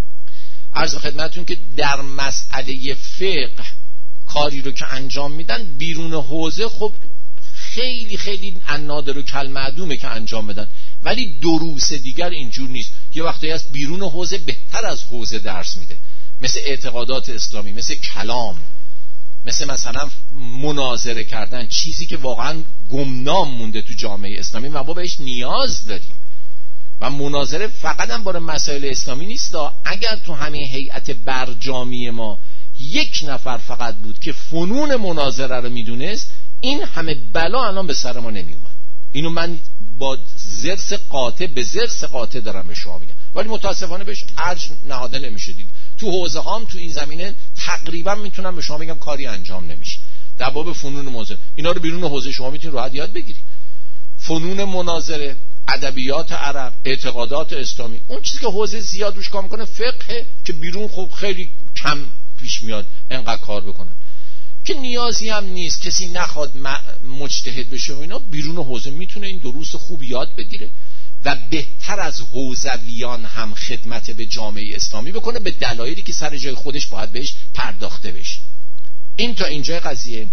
عرض خدمتتون که در مسئله فقه کاری رو که انجام میدن بیرون حوزه، خب خیلی خیلی نادر و کل معدومه که انجام بدن، ولی دروس دیگر اینجور نیست. یه وقتی هست بیرون حوزه بهتر از حوزه درس میده، مثل اعتقادات اسلامی، مثل کلام، مثل مثلا مناظره کردن، چیزی که واقعا گمنام مونده تو جامعه اسلامی و ما بهش نیاز داریم. و مناظره فقط هم برای مسائل اسلامی نیست، اگر تو همین هیئت برجامی ما یک نفر فقط بود که فنون مناظره رو میدونست، این همه بلا الان به سر ما نمی اومد. اینو من با زرس قاطع به زرس قاطع دارم به شما میگم، ولی متاسفانه بهش ارج نهاده نمیشه دیگه. تو حوزه هام تو این زمینه تقریبا میتونم به شما بگم کاری انجام نمیشه. در باب فنون مناظره اینا رو بیرون حوزه شما میتونید راحت یاد بگیرید. فنون مناظره، ادبیات عرب، اعتقادات اسلامی، اون چیزی که حوزه زیاد روش کار میکنه فقه، که بیرون خب خیلی کم پیش میاد انقدر کار بکنن، که نیازی هم نیست کسی نخواد مجتهد بشه و اینا، بیرون حوزه میتونه این دروس خوب یاد بگیره و بهتر از حوزویان هم خدمت به جامعه اسلامی بکنه، به دلایلی که سر جای خودش باید بهش پرداخته بشه. این تا اینجای قضیه.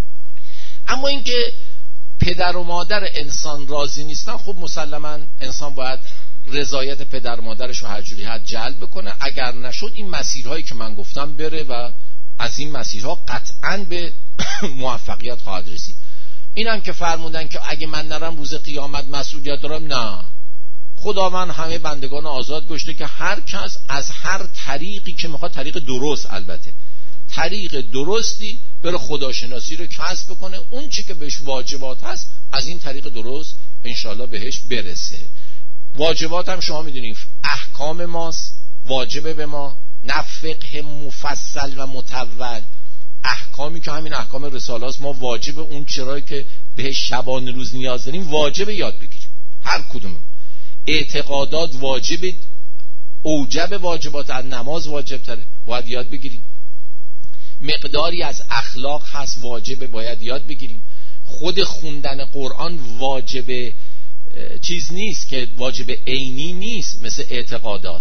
اما اینکه پدر و مادر انسان راضی نیستن، خب مسلما انسان باید رضایت پدر و مادرش رو هر جوری حد جلب بکنه. اگر نشد این مسیرهایی که من گفتم بره و از این مسیرها قطعاً به موفقیت خواهد رسید. اینم که فرمودن که اگه من نرم روز قیامت مسئولیت دارم، نه، خداوند همه بندگان آزاد گشته که هر کس از هر طریقی که میخواد، طریق درست البته، طریق درستی بره خداشناسی رو کسب بکنه، اون چی که بهش واجبات هست از این طریق درست انشالله بهش برسه. واجبات هم شما میدونید احکام ماست، واجبه به ما، نه فقه مفصل و مطول، احکامی که همین احکام رساله است، ما واجب اون چرایی که به شبانه روز نیاز داریم واجب یاد بگیریم، هر کدوم. اعتقادات واجب، اوجب واجبات، از نماز واجب تره، باید یاد بگیریم. مقداری از اخلاق هست واجب، باید یاد بگیریم. خود خوندن قرآن واجب چیز نیست که واجب عینی نیست مثل اعتقادات،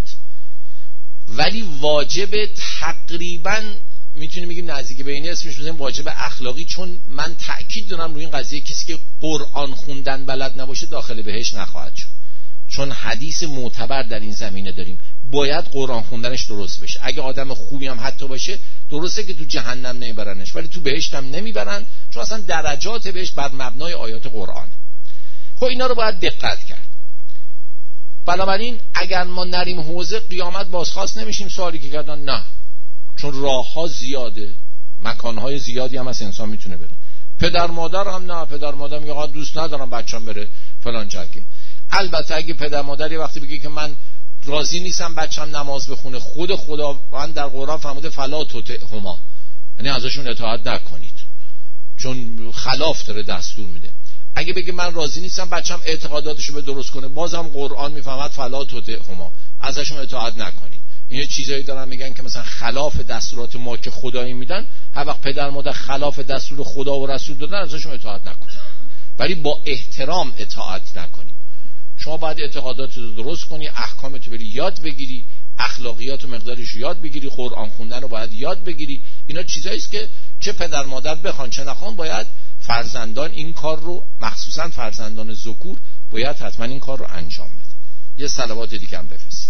ولی واجب تقریبا میتونیم بگیم نزدیک به اینه، اسمش میذاریم واجب اخلاقی، چون من تأکید دارم روی این قضیه کسی که قرآن خوندن بلد نباشه داخل بهشت نخواهد شد، چون حدیث معتبر در این زمینه داریم، باید قرآن خوندنش درست بشه. اگه آدم خوبی هم حتی باشه درسته که تو جهنم نمیبرنش، ولی تو بهشت هم نمیبرن، چون اصلا درجات بهشت بر مبنای آیات قرآن. خب اینا رو باید دقت کرد. بنابراین اگر ما نریم حوزه قیامت بازخواست نمیشیم. سوالی که کردن نه، چون راه ها زیاده، مکان های زیادی هم از انسان میتونه بره. پدر مادر هم نه، پدر مادر میگه آقا دوست ندارم بچه‌م بره فلان جا. البته اگه پدر مادر یه وقتی بگه که من راضی نیستم بچه‌م نماز بخونه، خود خداوند در قرآن فرموده فلا تطعهما، یعنی ازشون اطاعت نکنید، چون خلاف داره دستور میده. اگه بگه من راضی نیستم بچه‌م اعتقاداتشو به درست کنه، بازم قرآن میفهمد فلا تطعهما، ازشون اطاعت نکنید. این چیزایی دارن میگن که مثلا خلاف دستورات ما که خدایی میدن، هر وقت پدر مادر خلاف دستور خدا و رسول دادن ازشون اطاعت نکنید، ولی با احترام اطاعت نکنید. شما باید اعتقادات رو درست کنی، احکامت رو بری یاد بگیری، اخلاقیات و مقدارش رو یاد بگیری، قرآن خوندن رو باید یاد بگیری. اینا چیزایی است که چه پدر مادر بخوان چه نخوان باید فرزندان این کار رو، مخصوصا فرزندان ذکور، باید حتما این کار رو انجام بده. یه صلوات دیگه هم بفرست.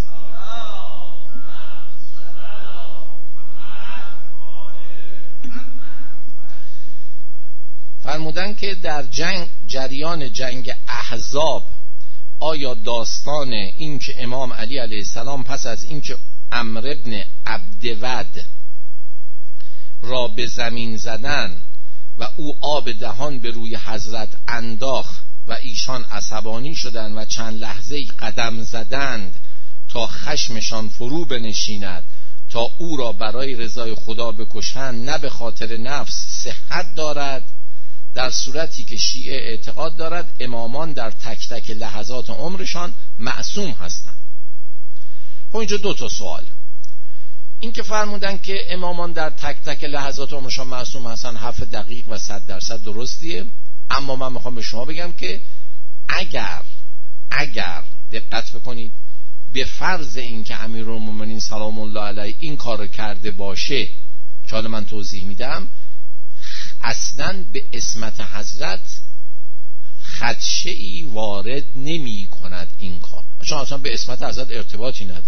فرمودن که در جنگ، جریان جنگ احزاب، آیا داستان این که امام علی علیه السلام پس از این که عمرو ابن عبدود را به زمین زدن و او آب دهان به روی حضرت انداخت و ایشان عصبانی شدند و چند لحظه قدم زدند تا خشمشان فرو بنشیند تا او را برای رضای خدا بکشند، نه به خاطر نفس صحت دارد، در صورتی که شیعه اعتقاد دارد امامان در تک تک لحظات عمرشان معصوم هستند. خب اینجا دو تا سوال. این که فرمودن که امامان در تک تک لحظات عمرشان معصوم هستند حرف دقیق و صد درصد درستیه، اما من میخوام به شما بگم که اگر اگر دقت بکنید به فرض این که امیرالمومنین سلام الله علیه این کار کرده باشه که حالا من توضیح میدم، اصلا به عصمت حضرت خدشه‌ای وارد نمی کند این کار، چون اصلا به عصمت حضرت ارتباطی نداره.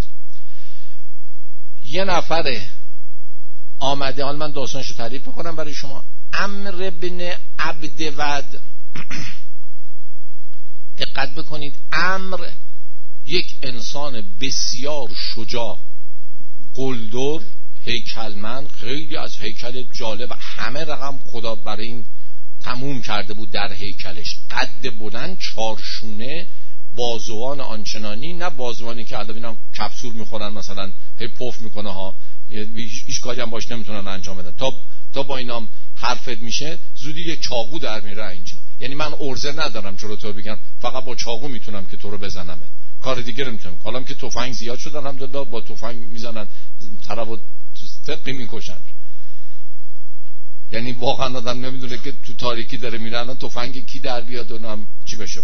یه نفر آمده، حالا من داستانشو تعریف بکنم برای شما. عمرو ابن عبدود، دقت بکنید، عمرو یک انسان بسیار شجاع، قلدر، هیکلمند، خیلی از هیکل جالب، همه رقم خدا برای این تموم کرده بود در هیکلش. قد بلند، چارشونه، بازوان آنچنانی، نه بازوانی که الان اینا کپسول میخورن مثلا هی پف میکنه ها، هیچ کاری هم باش نمیتونن انجام بدن، تا تا با اینام حرفت میشه زودی یک چاقو در میره اینجا. یعنی من ارزه ندارم چرا تو بگم، فقط با چاقو میتونم که تو رو بزنم، کار دیگه نمیتونم. حالا که تفنگ زیاد شدن الحمدلله، با تفنگ میزنن طرفو تقی میکشن. یعنی واقعا آدم نمیدونه که تو تاریکی داره میره الان تفنگ کی در بیاد و هم چی بشه.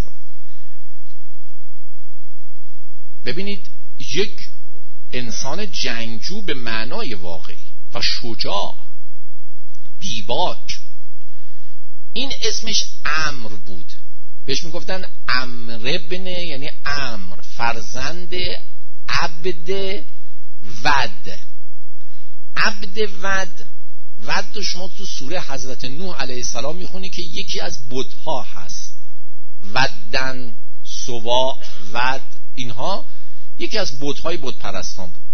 ببینید یک انسان جنگجو به معنای واقعی و شجاع، بیباک، این اسمش عمرو بود، بهش میگفتن عمرو ابن، یعنی عمرو فرزند عبد ود. عبد ود ود رو شما تو سوره حضرت نوح علیه السلام میخونی که یکی از بت‌ها هست. ودن، سوا، ود، اینها یکی از بت‌های بت پرستان بود.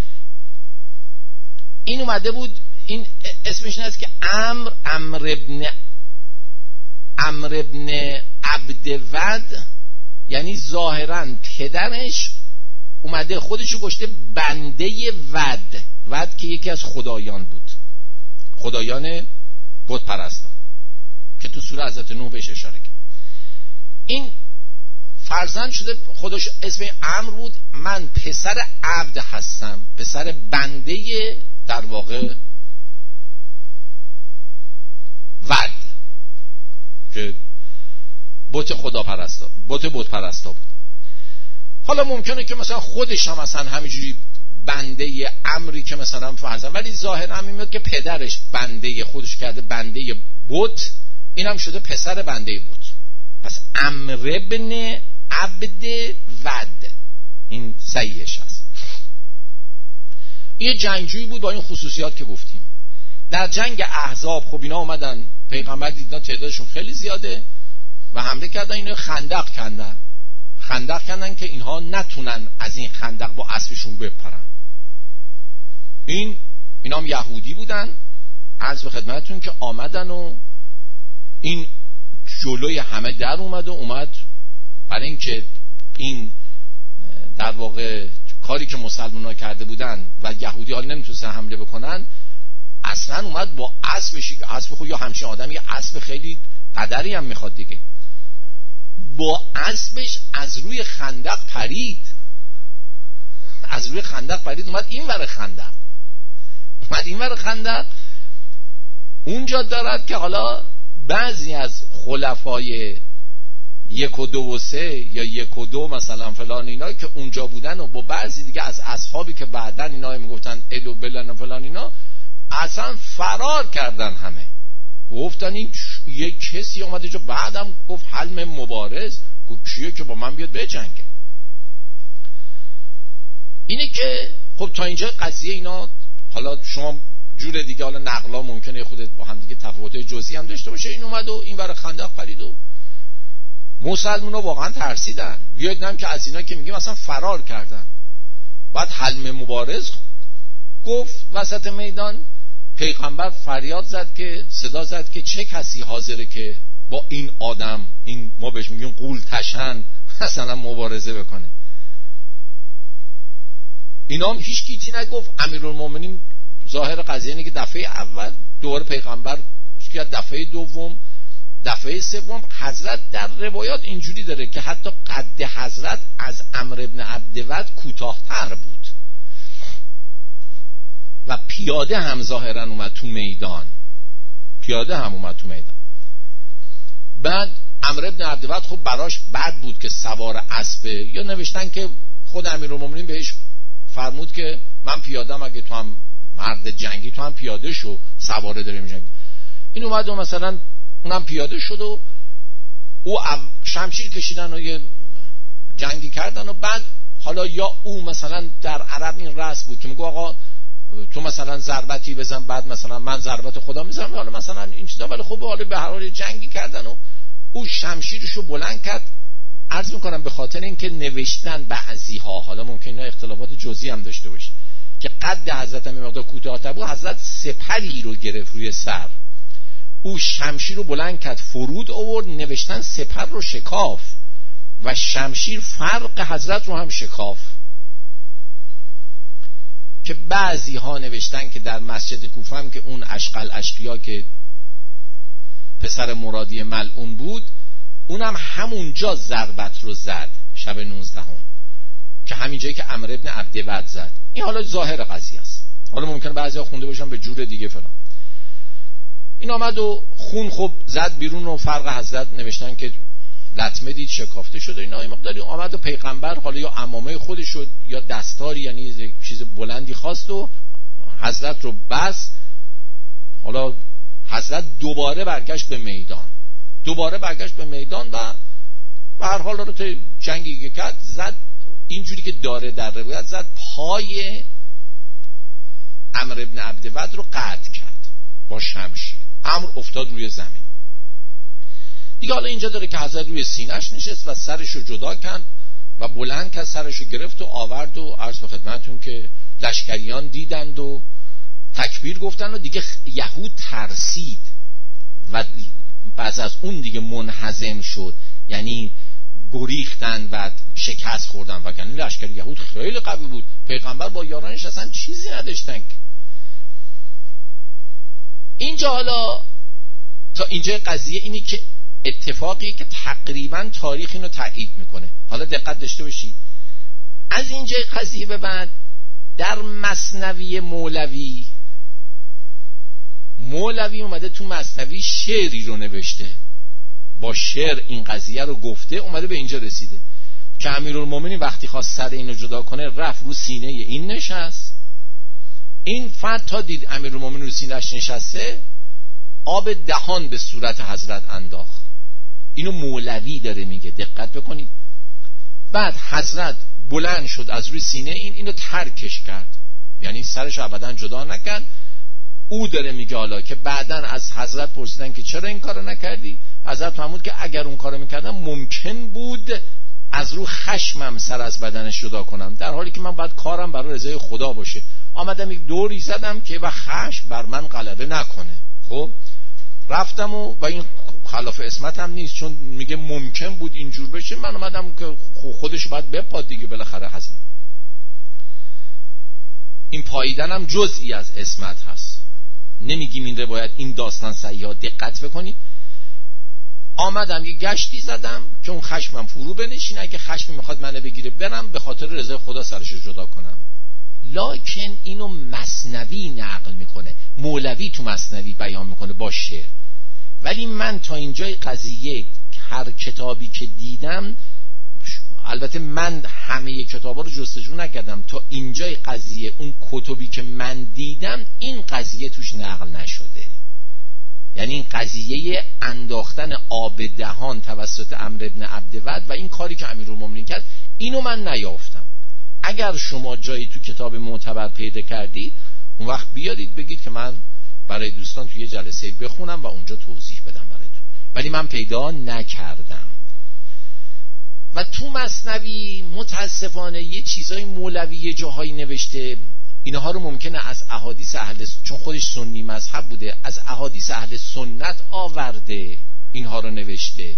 این اومده بود، این اسمش این است که امر امر ابن امر ابن عبد ود، یعنی ظاهراً پدرش اومده خودشو گشته بنده ود. ود که یکی از خدایان بود، خدایان بت پرستان که تو سوره حضرت نوح بهش اشاره کرد. این فرزند شده خودش اسم امر بود، من پسر عبد هستم، پسر بنده در واقع ود که بت خدا پرستا، بت بت پرستا بود. حالا ممکنه که مثلا خودش هم مثلا همینجوری بنده امری که مثلا فرزند، ولی ظاهر هم میاد که پدرش بنده خودش کرده بنده بت، این هم شده پسر بنده بت. پس امر ابن عبد ود این صحیحش هست. این جنگجویی بود با این خصوصیات که گفتیم. در جنگ احزاب خب اینا اومدن، پیغمبر دیدن تعدادشون خیلی زیاده و حمله کردن، اینا خندق کندن خندق کندن که اینها نتونن از این خندق با اسبشون بپرن. این اینا هم یهودی بودن، عرض به خدمتتون که آمدن و این جلوی همه در اومد و اومد برای اینکه این در واقع کاری که مسلمان‌ها کرده بودن و یهودی ها نمیتونستن حمله بکنن، اصلا اومد با اسبش، اسب خود یا همچین آدم یه اسب خیلی قدری هم میخواد دیگه، با اسبش از روی خندق پرید، از روی خندق پرید اومد این ور خندق اومد این ور خندق اونجا دارد که حالا بعضی از خلفای یک و دو و سه یا یک و دو مثلا فلان اینا که اونجا بودن و با بعضی دیگه از اصحابی که بعدن اینا میگفتن الو بلن و فلان اینا اصلا فرار کردن. همه گفتن این یک کسی اومده جو، بعدم گفت حلم مبارز، گفت کیه که با من بیاد بجنگه. اینه که خب تا اینجا قضیه اینا، حالا شما جور دیگه حالا نقلا ممکنه خودت با هم دیگه تفاوت‌های جزئی هم داشته باشه. این اومد و این ور خندق پرید و مسلمونا واقعا ترسیدن. بیایدنم که از اینا که میگیم اصلا فرار کردن. بعد حلم مبارز گفت وسط میدان، پیغمبر فریاد زد که صدا زد که چه کسی حاضره که با این آدم، این ما بهش میگیم غول تشن، مثلا مبارزه بکنه. اینا هم هیچ کی چی نگفت. امیرالمومنین ظاهر قضیه اینه که دفعه اول دوباره پیغمبر که دفعه دوم دفعه سوم حضرت در روایات اینجوری داره که حتی قد حضرت از عمرو ابن عبد ود کوتاه‌تر بود و پیاده هم ظاهرا اومد تو میدان، پیاده هم اومد تو میدان. بعد عمرو ابن عبد ود خب براش بد بود که سوار اسبه، یا نوشتن که خود امیرالمومنین بهش فرمود که من پیادم، اگه تو هم مرد جنگی تو هم پیاده شو، سواره داری میجنگی. این اومد و مثلا اونم پیاده شد و او شمشیر کشیدن و یه جنگی کردن و بعد حالا یا او مثلا در عرب این رسم بود که میگه آقا تو مثلا ضربتی بزن، بعد مثلا من ضربت خدا میزنم، حالا مثلا این چیزا، ولی خب حالا به هر حال جنگی کردن و او شمشیرشو بلند کرد. عرض میکنم به خاطر اینکه نوشتن بعضی ها، حالا ممکنه اختلافات جزئی هم داشته باشه، که قد حضرت هم مقدار کوتاه‌تر بود، حضرت سپری رو گرفت روی سر، او شمشیر رو بلند کرد فرود آورد، نوشتن سپر رو شکاف و شمشیر فرق حضرت رو هم شکاف. که بعضی ها نوشتن که در مسجد کوفه هم که اون اشقل اشقیا که پسر مرادی ملعون بود، اونم همونجا ضربت رو زد شب نوزدهم، که همین جایی که عمرو ابن عبد ود زد. این حالا ظاهر قضیه است، حالا ممکنه بعضی ها خونده باشن به جور دیگه فلان. این آمد و خون خب زد بیرون و فرق حضرت نوشتن که لطمه دید شکافته شده. اینا این مقداری آمد و پیغمبر حالا یا عمامه خودش شد یا دستاری، یعنی چیز بلندی خواست و حضرت رو بس. حالا حضرت دوباره برگشت به میدان، دوباره برگشت به میدان و به هر حال رو تو جنگی که کرد زد، اینجوری که داره در روایت زد، پای عمرو ابن عبد ود رو قطع کرد. با شمشیر. امر افتاد روی زمین. دیگه حالا اینجا داره که حضرت روی سینه‌اش نشست و سرشو جدا کرد و بلند کرد، سرشو گرفت و آورد و عرض به خدمتتون که لشکریان دیدند و تکبیر گفتن و دیگه یهود ترسید و بعد از اون دیگه منهزم شد، یعنی گریختن و شکست خوردن. و یعنی لشکر یهود خیلی قوی بود، پیغمبر با یارانش اصلا چیزی نداشتن. اینجا حالا تا اینجا قضیه اینی که اتفاقی که تقریبا تاریخ اینو تایید میکنه. حالا دقت داشته باشید، از اینجا قضیه به بعد در مثنوی مولوی مولوی اومده تو مثنوی شعری رو نوشته، با شعر این قضیه رو گفته، اومده به اینجا رسیده که امیرالمومنین وقتی خواست سر اینو جدا کنه رفت رو سینه این نشست. این فرد تا دید امیرالمومنین رو سینه‌اش نشسته آب دهان به صورت حضرت انداخت. اینو مولوی داره میگه، دقت بکنید. بعد حضرت بلند شد از روی سینه این اینو ترکش کرد، یعنی سرش ابدا جدا نکرد. او داره میگه حالا که بعدن از حضرت پرسیدن که چرا این کارو نکردی؟ حضرت فرمود که اگر اون کارو میکردم ممکن بود از رو خشمم سر از بدنش جدا کنم، در حالی که من باید کارم برای رضای خدا باشه. آمدم یک دوری زدم که و خشم بر من غلبه نکنه. خب رفتم و, و این خلاف اسمت هم نیست، چون میگه ممکن بود اینجور بشه. من آمدم که خودشو باید بپاد دیگه بالاخره حضرت. این پاییدن هم جزئی از اسمت هست، نمیگیم این روایت این داستان صحیحه. دقت بکنید، آمدم یه گشتی زدم که اون خشمم فرو بنشینه، اگه خشمی میخواد منو بگیره برم به خاطر رضای خدا سرشو جدا کنم. لکن اینو مثنوی نقل میکنه، مولوی تو مثنوی بیان میکنه با شعر. ولی من تا اینجای قضیه هر کتابی که دیدم، البته من همه کتابا رو جستجو نکردم، تا اینجای قضیه اون کتبی که من دیدم این قضیه توش نقل نشده. یعنی این قضیه انداختن آب دهان توسط عمرو ابن عبدود و این کاری که امیرالمومنین کرد، اینو من نیافتم. اگر شما جایی تو کتاب معتبر پیدا کردید اون وقت بیارید بگید که من برای دوستان توی جلسه بخونم و اونجا توضیح بدم براتون، ولی من پیدا نکردم. و تو مثنوی متاسفانه یه چیزای مولوی یه جاهایی نوشته، اینها رو ممکنه از احادیث اهل، چون خودش سنی مذهب بوده، از احادیث اهل سنت آورده اینها رو نوشته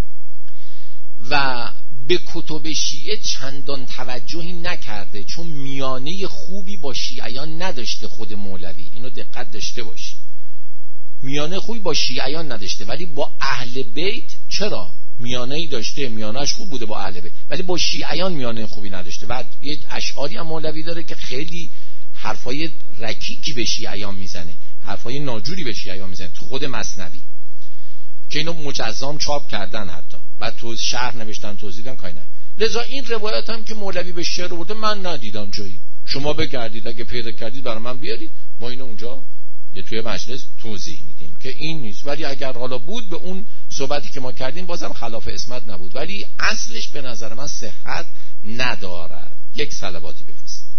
و به کتب شیعه چندان توجهی نکرده، چون میانه خوبی با شیعیان نداشته خود مولوی. اینو دقت داشته باشی، میانه خوبی با شیعیان نداشته، ولی با اهل بیت چرا میانه‌ای داشته، میانه‌اش خوب بوده با اهل بیت، ولی با شیعیان میانه خوبی نداشته. و یه اشعاری هم مولوی داره که خیلی حرفای رکیکی به شیعیان میزنه، حرفای ناجوری به شیعیان میزنه تو خود مثنوی، که اینو مجزام چاپ کردن، حتی بعد تو شرح نوشتن توضیح دادن کاری نه. لذا این روایت هم که مولوی به شعر برده من ندیدم جایی. شما بگردید اگه پیدا کردید برای من بیارید، ما اینو اونجا یه توی مجلس توضیح میدیم که این نیست. ولی اگر حالا بود به اون صحبتی که ما کردیم بازم خلاف اسمت نبود، ولی اصلش به نظر من صحت ندارد. یک صلواتی بفرستید.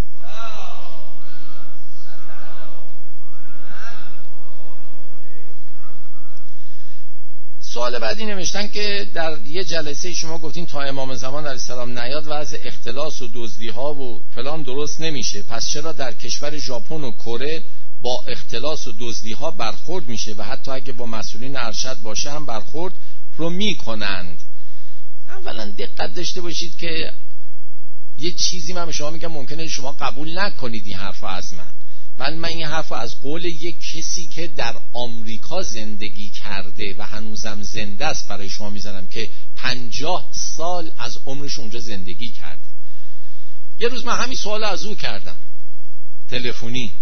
سوال بعدی نوشتن که در یه جلسه شما گفتین تا امام زمان علیه السلام نیاد وضع اختلاس و دزدی ها و فلان درست نمیشه، پس چرا در کشور ژاپن و کره با اختلاس و دزدی ها برخورد میشه و حتی اگه با مسئولین ارشد باشه هم برخورد رو میکنند؟ اولا دقت داشته باشید که یه چیزی من به شما میگم ممکنه شما قبول نکنید این حرف از من، من من این حرف از قول یک کسی که در آمریکا زندگی کرده و هنوزم زنده است برای شما میزنم، که پنجاه سال از عمرش اونجا زندگی کرده. یه روز من همین سوال از او کردم تلفنی،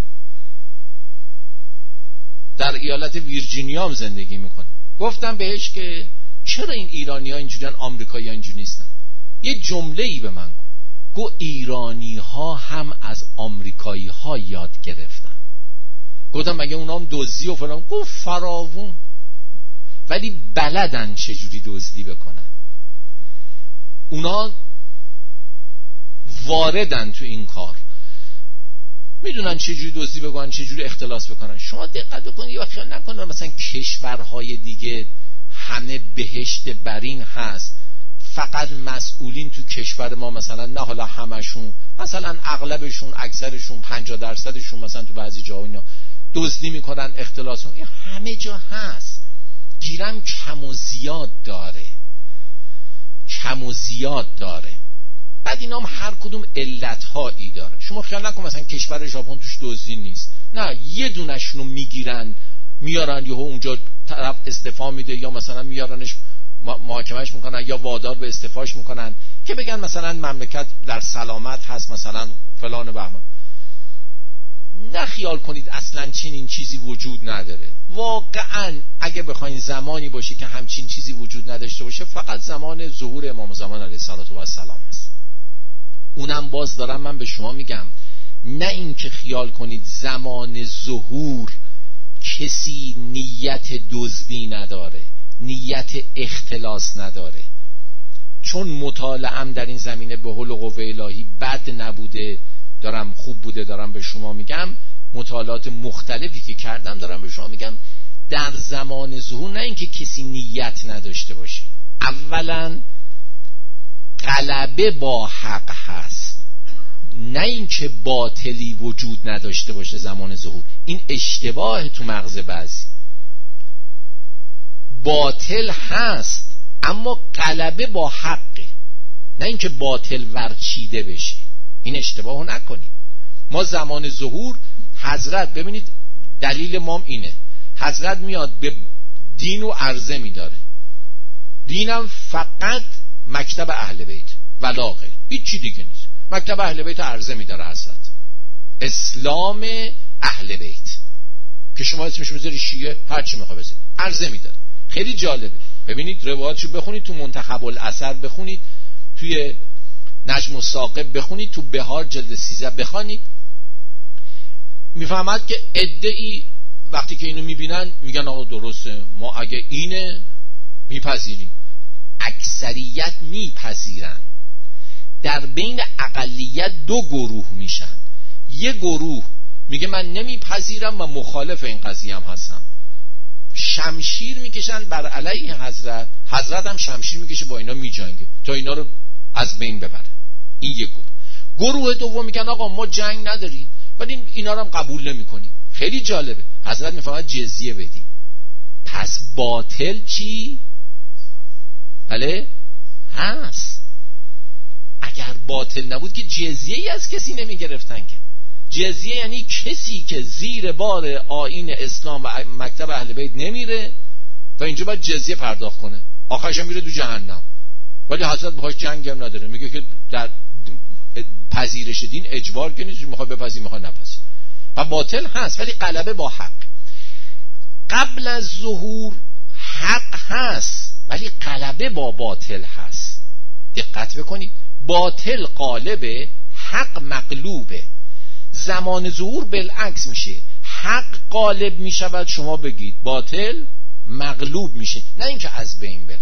در ایالت ویرجینیا هم زندگی میکنه. گفتم بهش که چرا این ایرانی ها اینجوریان آمریکایی ها اینجوری نیستن؟ یه جمله ای به من گفت، گو ایرانی ها هم از آمریکایی ها یاد گرفتن. گفتم مگه اونا هم دزدی و فلان؟ گفت فراوون، ولی بلدن چجوری دزدی بکنن، اونا واردن تو این کار. میدونن چه جوری دزدی بکنن، چه جوری اختلاس بکنن. شما دقت بکنید یا خیال نکنید مثلا کشورهای دیگه همه بهشت برین هست، فقط مسئولین تو کشور ما مثلا نه حالا همشون، مثلا اغلبشون، اکثرشون، پنجاه درصدشون مثلا تو بعضی جاها اینا دزدی میکنن، اختلاس میکنن. همه جا هست. گیرم کم و زیاد داره، کم و زیاد داره. بعد اینا هم هر کدوم علتهایی داره. شما خیال نکن مثلا کشور ژاپن توش دزدی نیست، نه، یه دونشونو میگیرن میارن یهو اونجا طرف استعفا میده یا مثلا میارنش محاکمهش میکنن یا وادار به استعفاش میکنن که بگن مثلا مملکت در سلامت هست، مثلا فلان بهمان. نه خیال کنید اصلا چنین چیزی وجود نداره. واقعا اگه بخواین زمانی باشه که همچین چیزی وجود نداشته باشه، فقط زمان ظهور امام زمان علیه السلام است. اونم باز دارم من به شما میگم، نه اینکه خیال کنید زمان ظهور کسی نیت دزدی نداره، نیت اختلاس نداره. چون مطالعه‌ام در این زمینه به حول و قوه الهی بد نبوده، دارم خوب بوده، دارم به شما میگم. مطالعات مختلفی که کردم دارم به شما میگم در زمان ظهور نه اینکه کسی نیت نداشته باشه، اولا غلبه با حق هست، نه اینکه باطلی وجود نداشته باشه زمان ظهور. این اشتباه تو مغز بعضی. باطل هست اما غلبه با حقه، نه اینکه باطل ورچیده بشه. این اشتباهو نکنید. ما زمان ظهور حضرت، ببینید دلیل ما اینه، حضرت میاد به دین و عرضه میداره. دینم فقط مکتب اهل بیت ولا غیر، هیچ چی دیگه نیست. مکتب اهل بیت عرضه میداره حضرت، اسلام اهل بیت که شما اسمش بذاری شیعه، هر چی میخواد بذاری، عرضه میداره. خیلی جالبه. ببینید روایاتشو بخونید، تو منتخب الاثر بخونید، توی نجم الثاقب بخونید، تو بهار جلد سیزده بخونید، میفهمد که عده‌ای وقتی که اینو میبینن میگن آقا درسته، ما اگه اینه میپذیریم. اکثریت میپذیرن. در بین اقلیت دو گروه میشن. یه گروه میگه من نمیپذیرم و مخالف این قضیه هم هستم، شمشیر میکشن بر علیه حضرت، حضرت هم شمشیر میکشه با اینا میجنگه تا اینا رو از بین ببره. این یک گروه. گروه دوم میگن آقا ما جنگ نداریم ولی اینا رو هم قبول نمیکنیم. خیلی جالبه. حضرت میفرماید جزیه بدیم. پس باطل چی؟ بله هست. اگر باطل نبود که جزیه ای از کسی نمیگرفتن که. جزیه یعنی کسی که زیر بار آیین اسلام و مکتب اهل بیت نمیره و اینجا باید جزیه پرداخت کنه، آخرش میره تو جهنم. ولی حضرت بهاش جنگ هم نداره، میگه که در پذیرش دین اجبار که نیست، میخواد بپذیر میخواد نپذیر. و باطل هست ولی غلبه با حق. قبل از ظهور حق هست ولی غلبه با باطل هست. دقت بکنید، باطل غالبه، حق مغلوبه. زمان ظهور بالعکس میشه، حق غالب میشود، شما بگید باطل مغلوب میشه، نه اینکه از بین بره.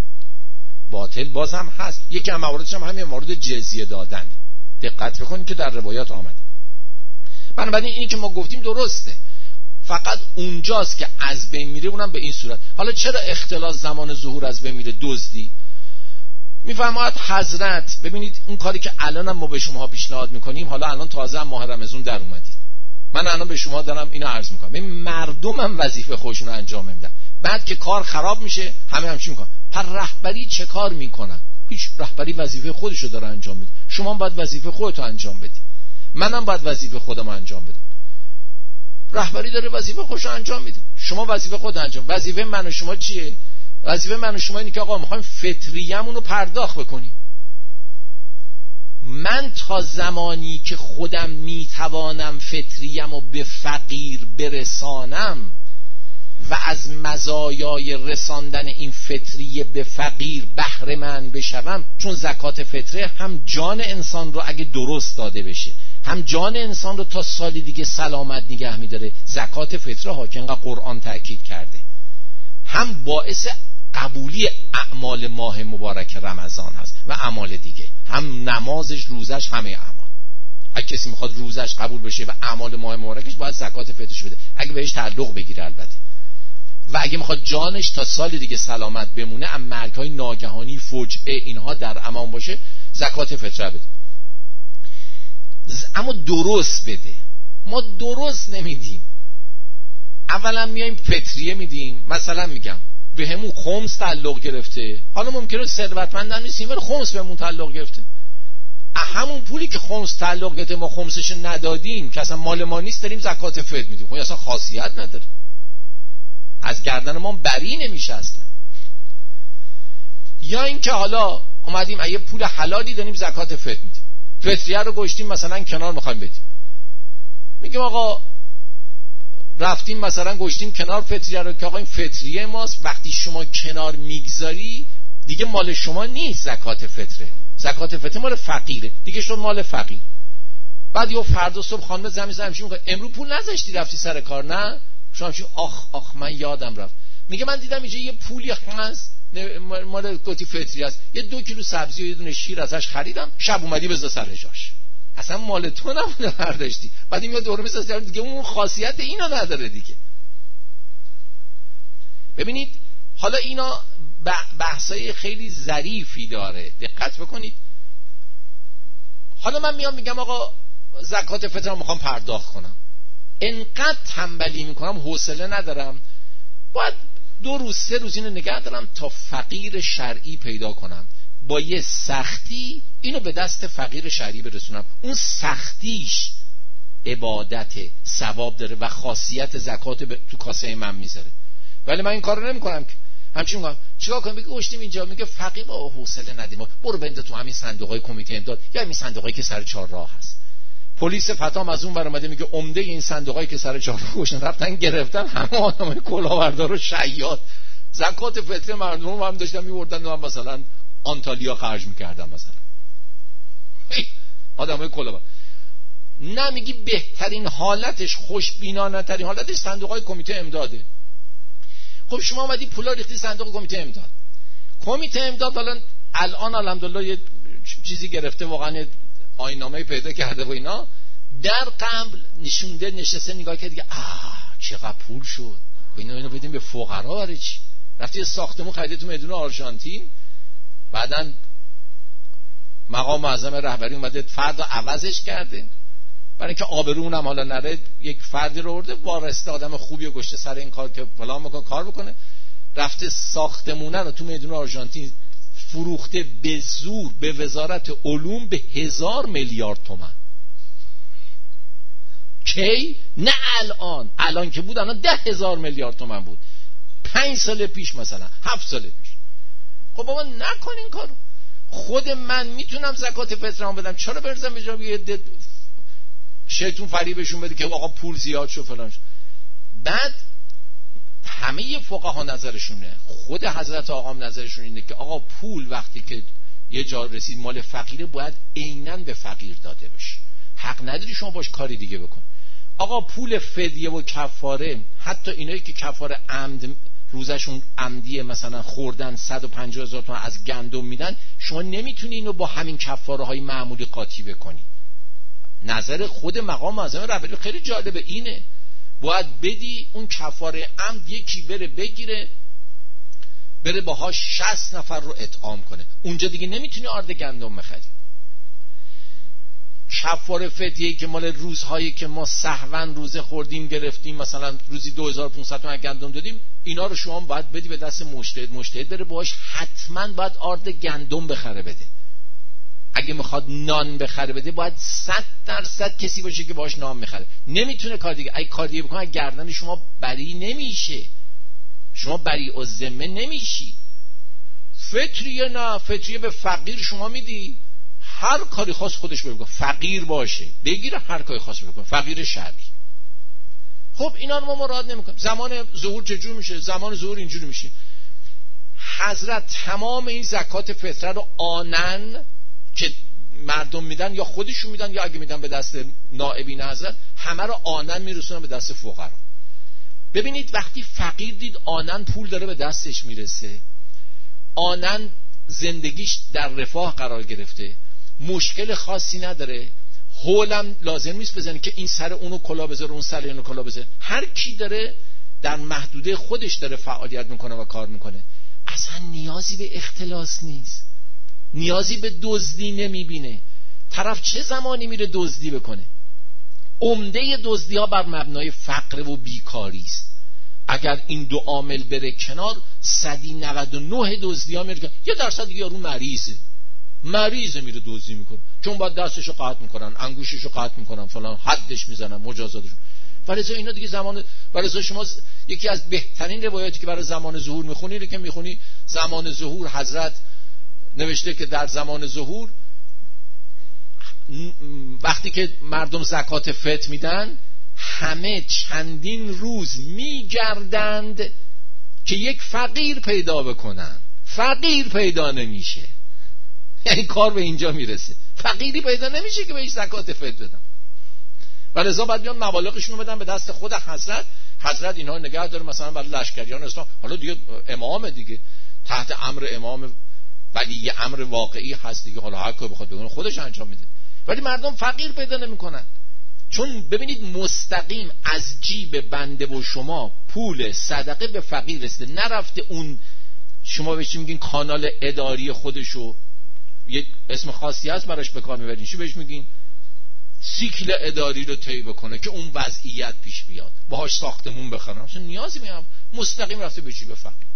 باطل باز هم هست. یکی از مواردش هم همین مورد جزیه دادن. دقت بکنید که در روایات آمده. بنابراین این که ما گفتیم درسته، فقط اونجاست که از بین میره، اونم به این صورت. حالا چرا اختلاس زمان ظهور از بین میره؟ دزدی. میفرماید حضرت، ببینید اون کاری که الان هم ما به شما پیشنهاد میکنیم، حالا الان تازه هم ماه رمضان در اومدید، من الان به شما دارم اینو عرض میکنم، ببین مردم هم وظیفه خودشون رو انجام میدن. بعد که کار خراب میشه همه هم چی میکنن؟ پر رهبری چه کار میکنن؟ هیچ. رهبری وظیفه خودشو داره انجام میده، شما هم باید وظیفه خودتو انجام بدی، منم باید وظیفه خودم انجام بدم. رهبری داره وظیفه خودشو انجام میده، شما وظیفه خودت انجام. وظیفه من و شما چیه؟ وظیفه من و شما اینه که آقا میخوایم فطریه‌مون رو پرداخت بکنیم. من تا زمانی که خودم میتوانم فطریه‌مو به فقیر برسانم و از مزایای رساندن این فطریه به فقیر بهره مند بشوم، چون زکات فطره هم جان انسان رو اگه درست داده بشه، هم جان انسان رو تا سالی دیگه سلامت نگه میداره. زکات فطره ها که انقدر قرآن تأکید کرده، هم باعث قبولی اعمال ماه مبارک رمضان هست و اعمال دیگه، هم نمازش، روزش، همه اعمال. اگه کسی میخواد روزش قبول بشه و اعمال ماه مبارکش باید زکات فطرش بده، اگه بهش تعلق بگیره البته. و اگه میخواد جانش تا سال دیگه سلامت بمونه، ام مرگ‌های ناگهانی، فجعه، اینها در امان باشه، زکات فطره بده. اما درست بده. ما درست نمیدیم. اولا میایم فطریه میدیم، مثلا میگم به همون خمس تعلق گرفته، حالا ممکنه ثروتمندم نیستیم ولی خمس بهمون تعلق گرفته، همون پولی که خمس تعلق گرفته ما خمسش ندادیم که اصلا مال ما نیست، داریم زکات فطر میدیم، خب اصلا خاصیت نداره، از گردن ما بری نمیشه اصلا. یا اینکه حالا اومدیم یه پول حلالی داریم زکات فطر میدیم، فطریه رو گشتیم مثلا کنار میخوایم بدیم، میگیم آقا رفتیم مثلا گشتیم کنار فطریه رو که آقا این فطریه ماست، وقتی شما کنار میگذاری دیگه مال شما نیست، زکات فطره، زکات فطر مال فقیره دیگه، شما مال فقیر. بعد یه فردا صبح خانم زمین زمین میگه امروز پول نذاشتی رفتی سر کار؟ نه. شما چی؟ آخ آخ من یادم رفت. میگه من دیدم اینجا یه پولی هست مال گوتی فطری است، یه دو کیلو سبزی و یه دونه شیر ازش خریدم، شب اومدی بذار سر جاش، اصلا مال تو نبوده برداشتی. بعد این دوره میسازه دیگه، اون خاصیت اینو نداره دیگه. ببینید حالا اینا بحثای خیلی ظریفی داره، دقت بکنید. حالا من میام میگم آقا زکات فطر رو میخوام پرداخت کنم، انقدر تنبلی میکنم، حوصله ندارم، باید دو روز سه روز اینو نگه دارم تا فقیر شرعی پیدا کنم، با یه سختی اینو به دست فقیر شرعی برسونم. اون سختیش عبادت، ثواب داره و خاصیت زکات تو کاسه من میذاره. ولی من این کارو نمیکنم که همچین میگم چیکار کنم؟ بگی گشتیم اینجا، میگه فقیر با حوصله ندیم، برو بنده تو همین صندوقای کمیته امداد یا همین صندوقایی که سر چهار راه هست. پلیس فتام از اون ور اومده میگه عمده این صندوقایی که سر چهار راه گشتن رفتن گرفتن همه آدمای کلاهبردار و شیاد، زکات فطر مردم رو هم داشتن میوردن و مثلا آنتالیا خرج میکردن مثلا آدمای کلاهبردار. نه، میگی بهترین حالتش، خوشبینانه ترین حالتش صندوقای کمیته امداده. خب شما اومدی پولا ریختی صندوق کمیته امداد، کمیته امداد الان الان الحمدلله یه چیزی گرفته، واقعا آیین‌نامه پیدا کرده و اینا، در قبل نشونده نشسته نگاه کرد دیگه، آه چقدر پول شد، اینا اینو بدیم به فقرا. برای چی؟ رفتی ساختمون خریدی تو میدون آرژانتین، بعداً مقام معظم رهبری اومده فرد رو عوضش کرده، برای اینکه آبرون هم حالا نره، یک فردی رو آورده وارسته، آدم خوبی و گشته سر این کار که فلان میکنه کار بکنه، رفته ساختمونه رو تو میدون آرژانتین فروخته به زور به وزارت علوم به هزار میلیارد تومان. کی؟ نه الان، الان که بود الان ده هزار میلیارد تومان بود، پنج سال پیش مثلا، هفت سال پیش. خب بابا نکنین کارو. خود من میتونم زکات فطرمو بدم، چرا برزم بجام یه شیطون فریبشون بده که آقا پول زیاد شو فلان شو. بعد همه فقها نظرشونه، خود حضرت آقام نظرشون اینه که آقا پول وقتی که یه جا رسید مال فقیره باید عیناً به فقیر داده بشه، حق نداری شما باش کاری دیگه بکن. آقا پول فدیه و کفاره، حتی اینایی که کفاره عمد روزشون عمدیه مثلا خوردن صد و پنجاه هزار تومان از گندم میدن، شما نمیتونی اینو با همین کفاره های معمولی قاطی بکنی. نظر خود مقام معظم رهبری خیلی جالبه، اینه باید بدی اون کفاره عمد یکی بره بگیره، بره باهاش شصت نفر رو اطعام کنه، اونجا دیگه نمیتونی آرد گندم بخری. کفاره فدیه‌ای که مال روزهایی که ما سهوا روزه خوردیم گرفتیم، مثلا روزی دو هزار و پانصد تومان گندم دادیم، اینا رو شما باید بدی به دست مجتهد، مجتهد بره باهاش حتما باید آرد گندم بخره بده. اگه میخواد نان بخره بده باید صد درصد کسی باشه که باهاش نان میخره، نمیتونه کار دیگه. اگه کار دیگه بکنه گردن شما بری نمیشه، شما بری از ذمه نمیشی. فطریه نه، فطریه به فقیر شما میدی، هر کاری خاص خودش بکنه، فقیر باشه بگیره هر کاری خاص بکنه، فقیر شرعی. خب اینا رو ما مراد نمیکنیم. زمان ظهور چجور میشه؟ زمان ظهور اینجوری میشه، حضرت تمام این زکات فطره رو آنن که مردم میدن یا خودشون میدن یا اگه میدن به دست نائبین حضرت، همه رو آنن میرسونن به دست فقرا. ببینید وقتی فقیر دید آنن پول داره به دستش میرسه، آنن زندگیش در رفاه قرار گرفته، مشکل خاصی نداره، هولم لازم نیست بزنه که این سر اونو کلا بذاره اون سر اینو کلا بذاره. هر کی داره در محدوده خودش داره فعالیت میکنه و کار میکنه. اصلا نیازی به اختلاس نیست، نیازی به دزدی نمیبینه. طرف چه زمانی میره دزدی بکنه؟ عمده دزدی ها بر مبنای فقر و بیکاری است. اگر این دو عامل بره کنار، صدی نود و نه دزدی ها میره. یه درصد دیگه یارو مریضه مریضه میره دزدی میکنه، چون باید دستشو قطع میکنن، انگوششو قطع میکنن، فلان حدش میزنن، مجازاتشون. ولی اینا دیگه زمان، ولی شما یکی از بهترین روایاتی که برای زمان ظهور میخونی رو که میخونی زمان ظهور حضرت نوشته که در زمان ظهور وقتی که مردم زکات فطر میدن، همه چندین روز میگردند که یک فقیر پیدا بکنن، فقیر پیدا نمیشه. یعنی کار به اینجا میرسه، فقیری پیدا نمیشه که بهش زکات فطر بدن. و لذا بعد بیان مبالغشون رو بدن به دست خود حضرت. حضرت اینها نگه داره مثلا برای لشکریان اسلام. حالا دیگه امام دیگه تحت امر امام ولی امر واقعی هست دیگه، حالا هر کاری بخواد بگونه خودش انجام میده. ولی مردم فقیر پیدا نمیکنن، چون ببینید مستقیم از جیب بنده و شما پول صدقه به فقیر رسیده، نرفته اون شما بهش میگین کانال اداری خودشو، یک اسم خاصی هست براش به کار میبرین، چی بهش میگین؟ سیکل اداری رو طی بکنه که اون وضعیت پیش بیاد، باهاش ساختمون بخرن. اصلا نیازی میام مستقیم رفته به جیب فقیر.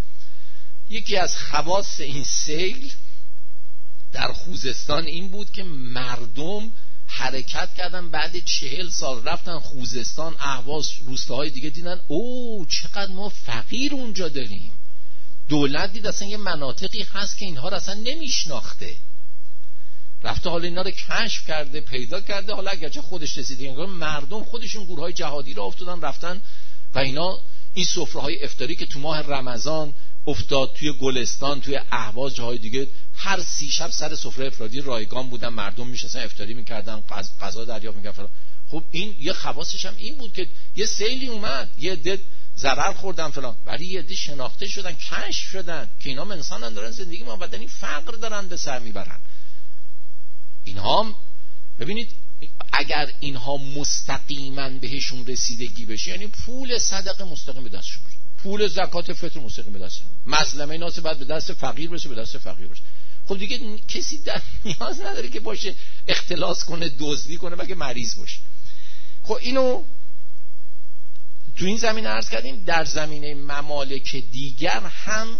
یکی از خواص این سیل در خوزستان این بود که مردم حرکت کردن، بعد چهل سال رفتن خوزستان، اهواز، روستاهای دیگه، دیدن اوه چقدر ما فقیر اونجا داریم. دولت دید اصلا یه مناطقی هست که اینها رو اصلا نمیشناخته، رفته حالا اینا رو کشف کرده، پیدا کرده. حالا اگرچه خودش رسیده، مردم خودشون گروه‌های جهادی را افتادن رفتن و اینا این سفره‌های افطاری که تو ماه رمضان افتاد توی گلستان، توی اهواز، جاهای دیگه، هر سی شب سر سفره افطاری رایگان بودن، مردم میشستن افطاری میکردن، غذا دریافت میکردن. خب این یه خواصش هم این بود که یه سیلی اومد، یه عده ضرر خوردن فلان، ولی یه عده شناخته شدن، کشف شدن که اینا انسانن، دارن زندگی مابدنی فقر دارن به سر میبرن. اینها ببینید اگر اینها مستقیما بهشون رسیدگی بشه، یعنی پول صدقه مستقیم به دستشون بشه، پول زکات فطر مستقیم به دستشون، مظلمه ناس بعد به دست فقیر برسه، به دست فقیر برسه. خب دیگه کسی در نیاز نداره که باشه اختلاس کنه، دزدی کنه، مگه مریض باشه. خب اینو تو این زمینه عرض کردیم. در زمینه ممالک دیگر هم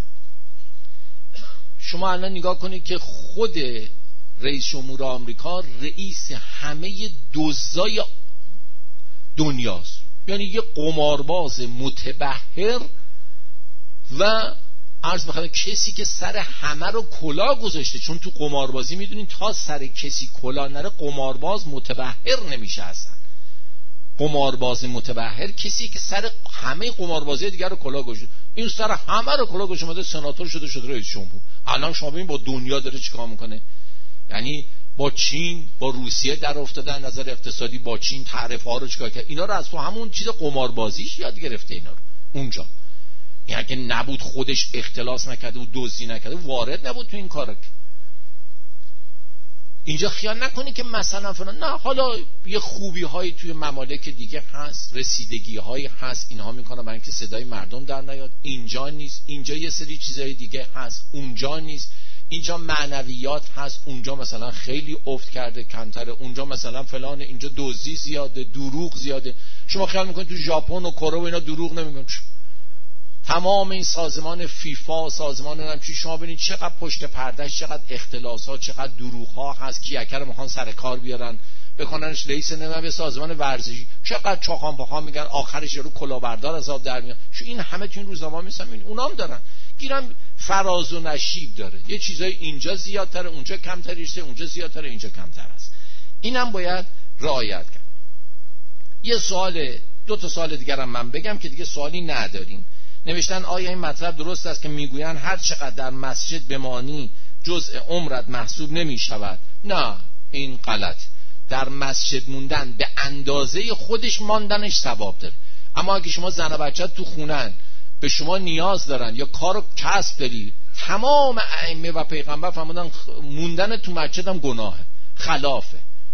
شما الان نگاه کنید که خود رئیس جمهور آمریکا رئیس همه دزدای دنیاست، یعنی یه قمارباز متبحر و عرض بخوام کسی که سر همه رو کلا گذاشته. چون تو قماربازی میدونین تا سر کسی کلا نره قمارباز متبحر نمیشه. اصلا قمارباز متبحر کسی که سر همه قماربازی دیگر رو کلا گذاشته، این سر همه رو کلا گذاشته، اومده سناتور شده، شده رئیس جمهور. الان شما ببین با دنیا داره چیکار میکنه، یعنی با چین، با روسیه در افتادن نظر اقتصادی، با چین تعرفه ها رو چیکار کرد. اینا رو از تو همون چیز قماربازیش یاد گرفته اینا رو اونجا. یعنی اگه نبود خودش اختلاس نکرده و دزدی نکرده، وارد نبود تو این کارا. اینجا خیال نکنی که مثلا فلان، نه، حالا یه خوبی هایی توی ممالک دیگه هست، رسیدگی هایی هست، اینها میکنه برای اینکه صدای مردم در نیاد. اینجا نیست، اینجا یه سری چیزای دیگه هست، اونجا نیست. اینجا معنویات هست، اونجا مثلا خیلی افت کرده، کمتره. اونجا مثلا فلان، اینجا دزدی زیاده، دروغ زیاده. شما خیال میکنید تو ژاپن و کره و اینا دروغ نمیگن؟ تمام این سازمان فیفا، سازمان هم چی، شما ببینید چقدر پشت پردهش، چقدر اختلاسات، چقدر دروغ ها هست. کیکر میخوان سر کار بیارن بکننش رئیس نمیدونم سازمان ورزشی، چقدر چاقام پاخام میگن، آخرش رو کلاهبردار از آب در میاد. شو این همه تو این روزنامه میسن، اونام دارن گیرم فراز و نشیب داره. یه چیزای اینجا زیادتره، اونجا کمتریشه، اونجا زیادتره، اینجا کمتر است. اینم باید رعایت کرد. یه سوال، دو تا سوال دیگر هم من بگم که دیگه سوالی نداریم. نوشتن آیا این مطلب درست است که میگویند هر چقدر در مسجد بمانی جزء عمرت محسوب نمی شود؟ نه، این غلط. در مسجد موندن به اندازه خودش ماندنش ثواب داره. اما اگه شما زن و بچه تو خونن، به شما نیاز دارن یا کار و کسب داری، تمام ائمه و پیغمبر فرمودن موندن تو مسجد هم گناهه، خلافه.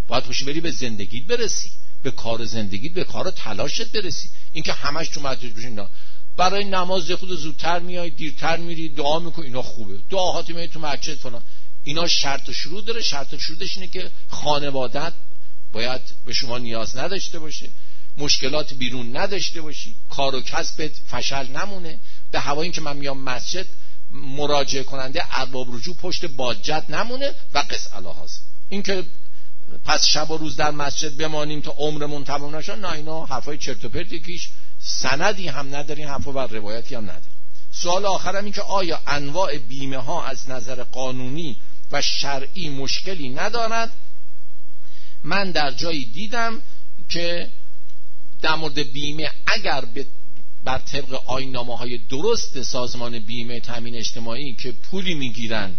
باید خوشی بری به زندگیت برسی، به کار زندگیت، به کار تلاشت برسی. اینکه همش تو مسجد بشین نه. برای نماز خود زودتر میای دیرتر میری دعا میکنی، اینا خوبه، دعاهات میای تو مسجد فلان، اینا شرط و شروط داره. شرط و شروطش اینه که خانوادت باید به شما نیاز نداشته باشه، مشکلات بیرون نداشته باشی، کار و کسبت فشل نمونه، به هوایی که من میام مسجد مراجعه کننده ارباب رجوع پشت باجت نمونه و قص الهاز. این که پس شب و روز در مسجد بمانیم تا عمرمون تمام نشه، نه، اینا حرفای چرت و پرتی که هیچ سندی هم نداریم، حرف و روایتی هم نداریم. سوال آخرم این که آیا انواع بیمه ها از نظر قانونی و شرعی مشکلی ندارد؟ من در جایی دیدم که در مورد بیمه اگر به بر طبق آیین‌نامه‌های درست سازمان بیمه تامین اجتماعی که پولی میگیرن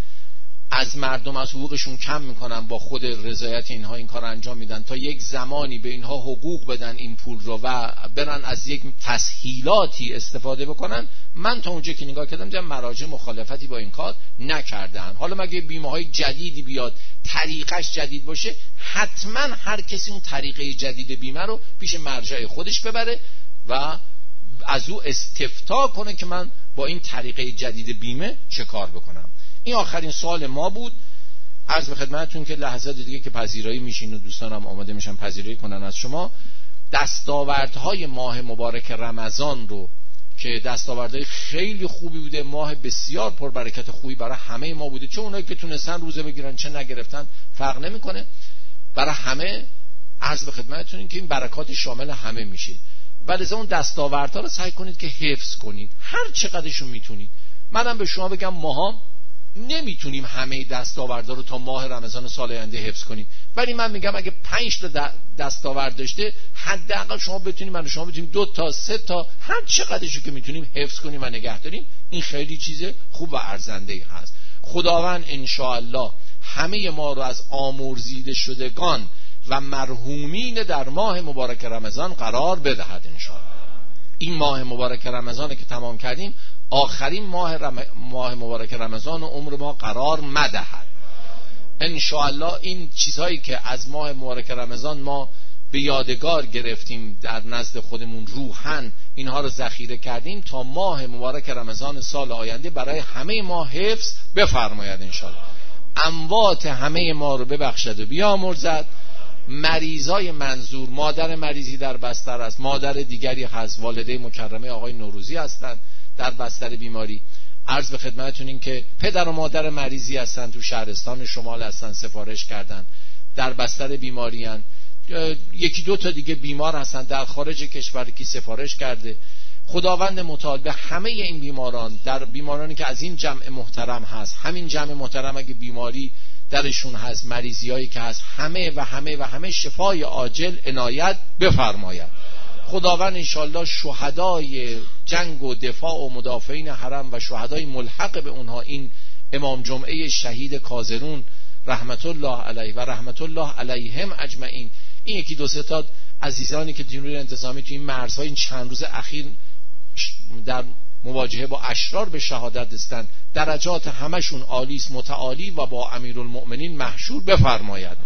از مردم، از حقوقشون کم میکنن، با خود رضایت اینها این کار انجام میدن تا یک زمانی به اینها حقوق بدن این پول رو و برن از یک تسهیلاتی استفاده بکنن، من تا اونجا که نگاه کردم دیدم مراجع مخالفتی با این کار نکردن. حالا مگه بیمه های جدیدی بیاد طریقش جدید باشه، حتما هر کسی اون طریقه جدید بیمه رو پیش مرجع خودش ببره و از او استفتا کنه که من با این طریقه جدید بیمه چه کار بکنم. این آخرین سوال ما بود. عرض به خدمتتون که لحظات دیگه که پذیرایی میشین و دوستانم آماده میشن پذیرایی کنن از شما، دستاوردهای ماه مبارک رمضان رو که دستاوردهای خیلی خوبی بوده، ماه بسیار پربرکت خوبی برای همه ما بوده، چه اونایی که تونستن روزه بگیرن چه نگرفتن فرق نمیکنه، برای همه. عرض به خدمتتون که این برکات شامل همه میشه، ولی اون دستاوردها رو سعی کنید که حفظ کنید هر چقدرشون میتونید. منم به شما بگم ماها نمیتونیم همه دستاوردها رو تا ماه رمضان سال آینده حفظ کنیم، ولی من میگم اگه پنج تا دستاورد داشته حداقل شما بتونیم، من و شما بتونیم دو تا سه تا هر چقدرشو که میتونیم حفظ کنیم و نگه داریم. این خیلی چیز خوب و ارزنده‌ای هست. خداوند انشاءالله همه ما رو از آمرزیده شدگان و مرحومین در ماه مبارک رمضان قرار بدهد انشاءالله. این ماه مبارک رمضان که تمام کردیم آخرین ماه, رم... ماه مبارک رمضان و عمر ما قرار مدهد انشاءالله. این چیزهایی که از ماه مبارک رمضان ما به یادگار گرفتیم در نزد خودمون روحاً اینها رو ذخیره کردیم تا ماه مبارک رمضان سال آینده برای همه ما حفظ بفرماید انشاءالله. اموات همه ما رو ببخشد و بیامرزد. مریضای منظور، مادر مریضی در بستر است، مادر دیگری هست، والده مکرمه آقای نوروزی هستند در بستر بیماری. عرض به خدمتتون این که پدر و مادر مریضی هستن، تو شهرستان شمال هستن، سفارش کردن، در بستر بیماری هستن. یکی دو تا دیگه بیمار هستن در خارج کشور که سفارش کرده. خداوند متعال به همه این بیماران، در بیمارانی که از این جمع محترم هست، همین جمع محترم اگه بیماری درشون هست، مریضیایی که هست، همه و همه و همه شفای عاجل عنایت بفرماید. خداوند انشالله شهدای جنگ و دفاع و مدافعین حرم و شهدای ملحق به اونها، این امام جمعه شهید کازرون رحمت الله علیه و رحمت الله علیهم اجمعین، این یکی دو سه تا عزیزانی که نیروی انتظامی تو این مرزهای این چند روز اخیر در مواجهه با اشرار به شهادت رسیدند، درجات همشون عالی است، متعالی و با امیرالمؤمنین محشور بفرماید.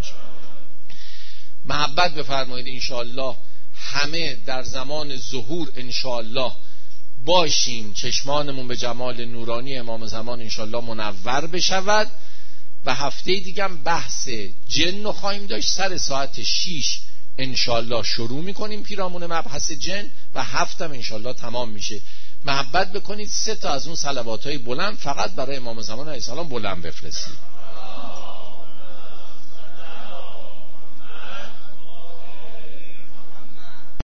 محبت بفرمایید انشاءالله. همه در زمان ظهور انشاءالله باشیم، چشمانمون به جمال نورانی امام زمان انشاءالله منور بشود. و هفته دیگه هم بحث جن رو خواهیم داشت، سر ساعت شیش انشاءالله شروع میکنیم پیرامون مبحث جن و هفتم انشاءالله تمام میشه. محبت بکنید سه تا از اون صلواتهای بلند فقط برای امام زمان علیه السلام بلند بفرستید.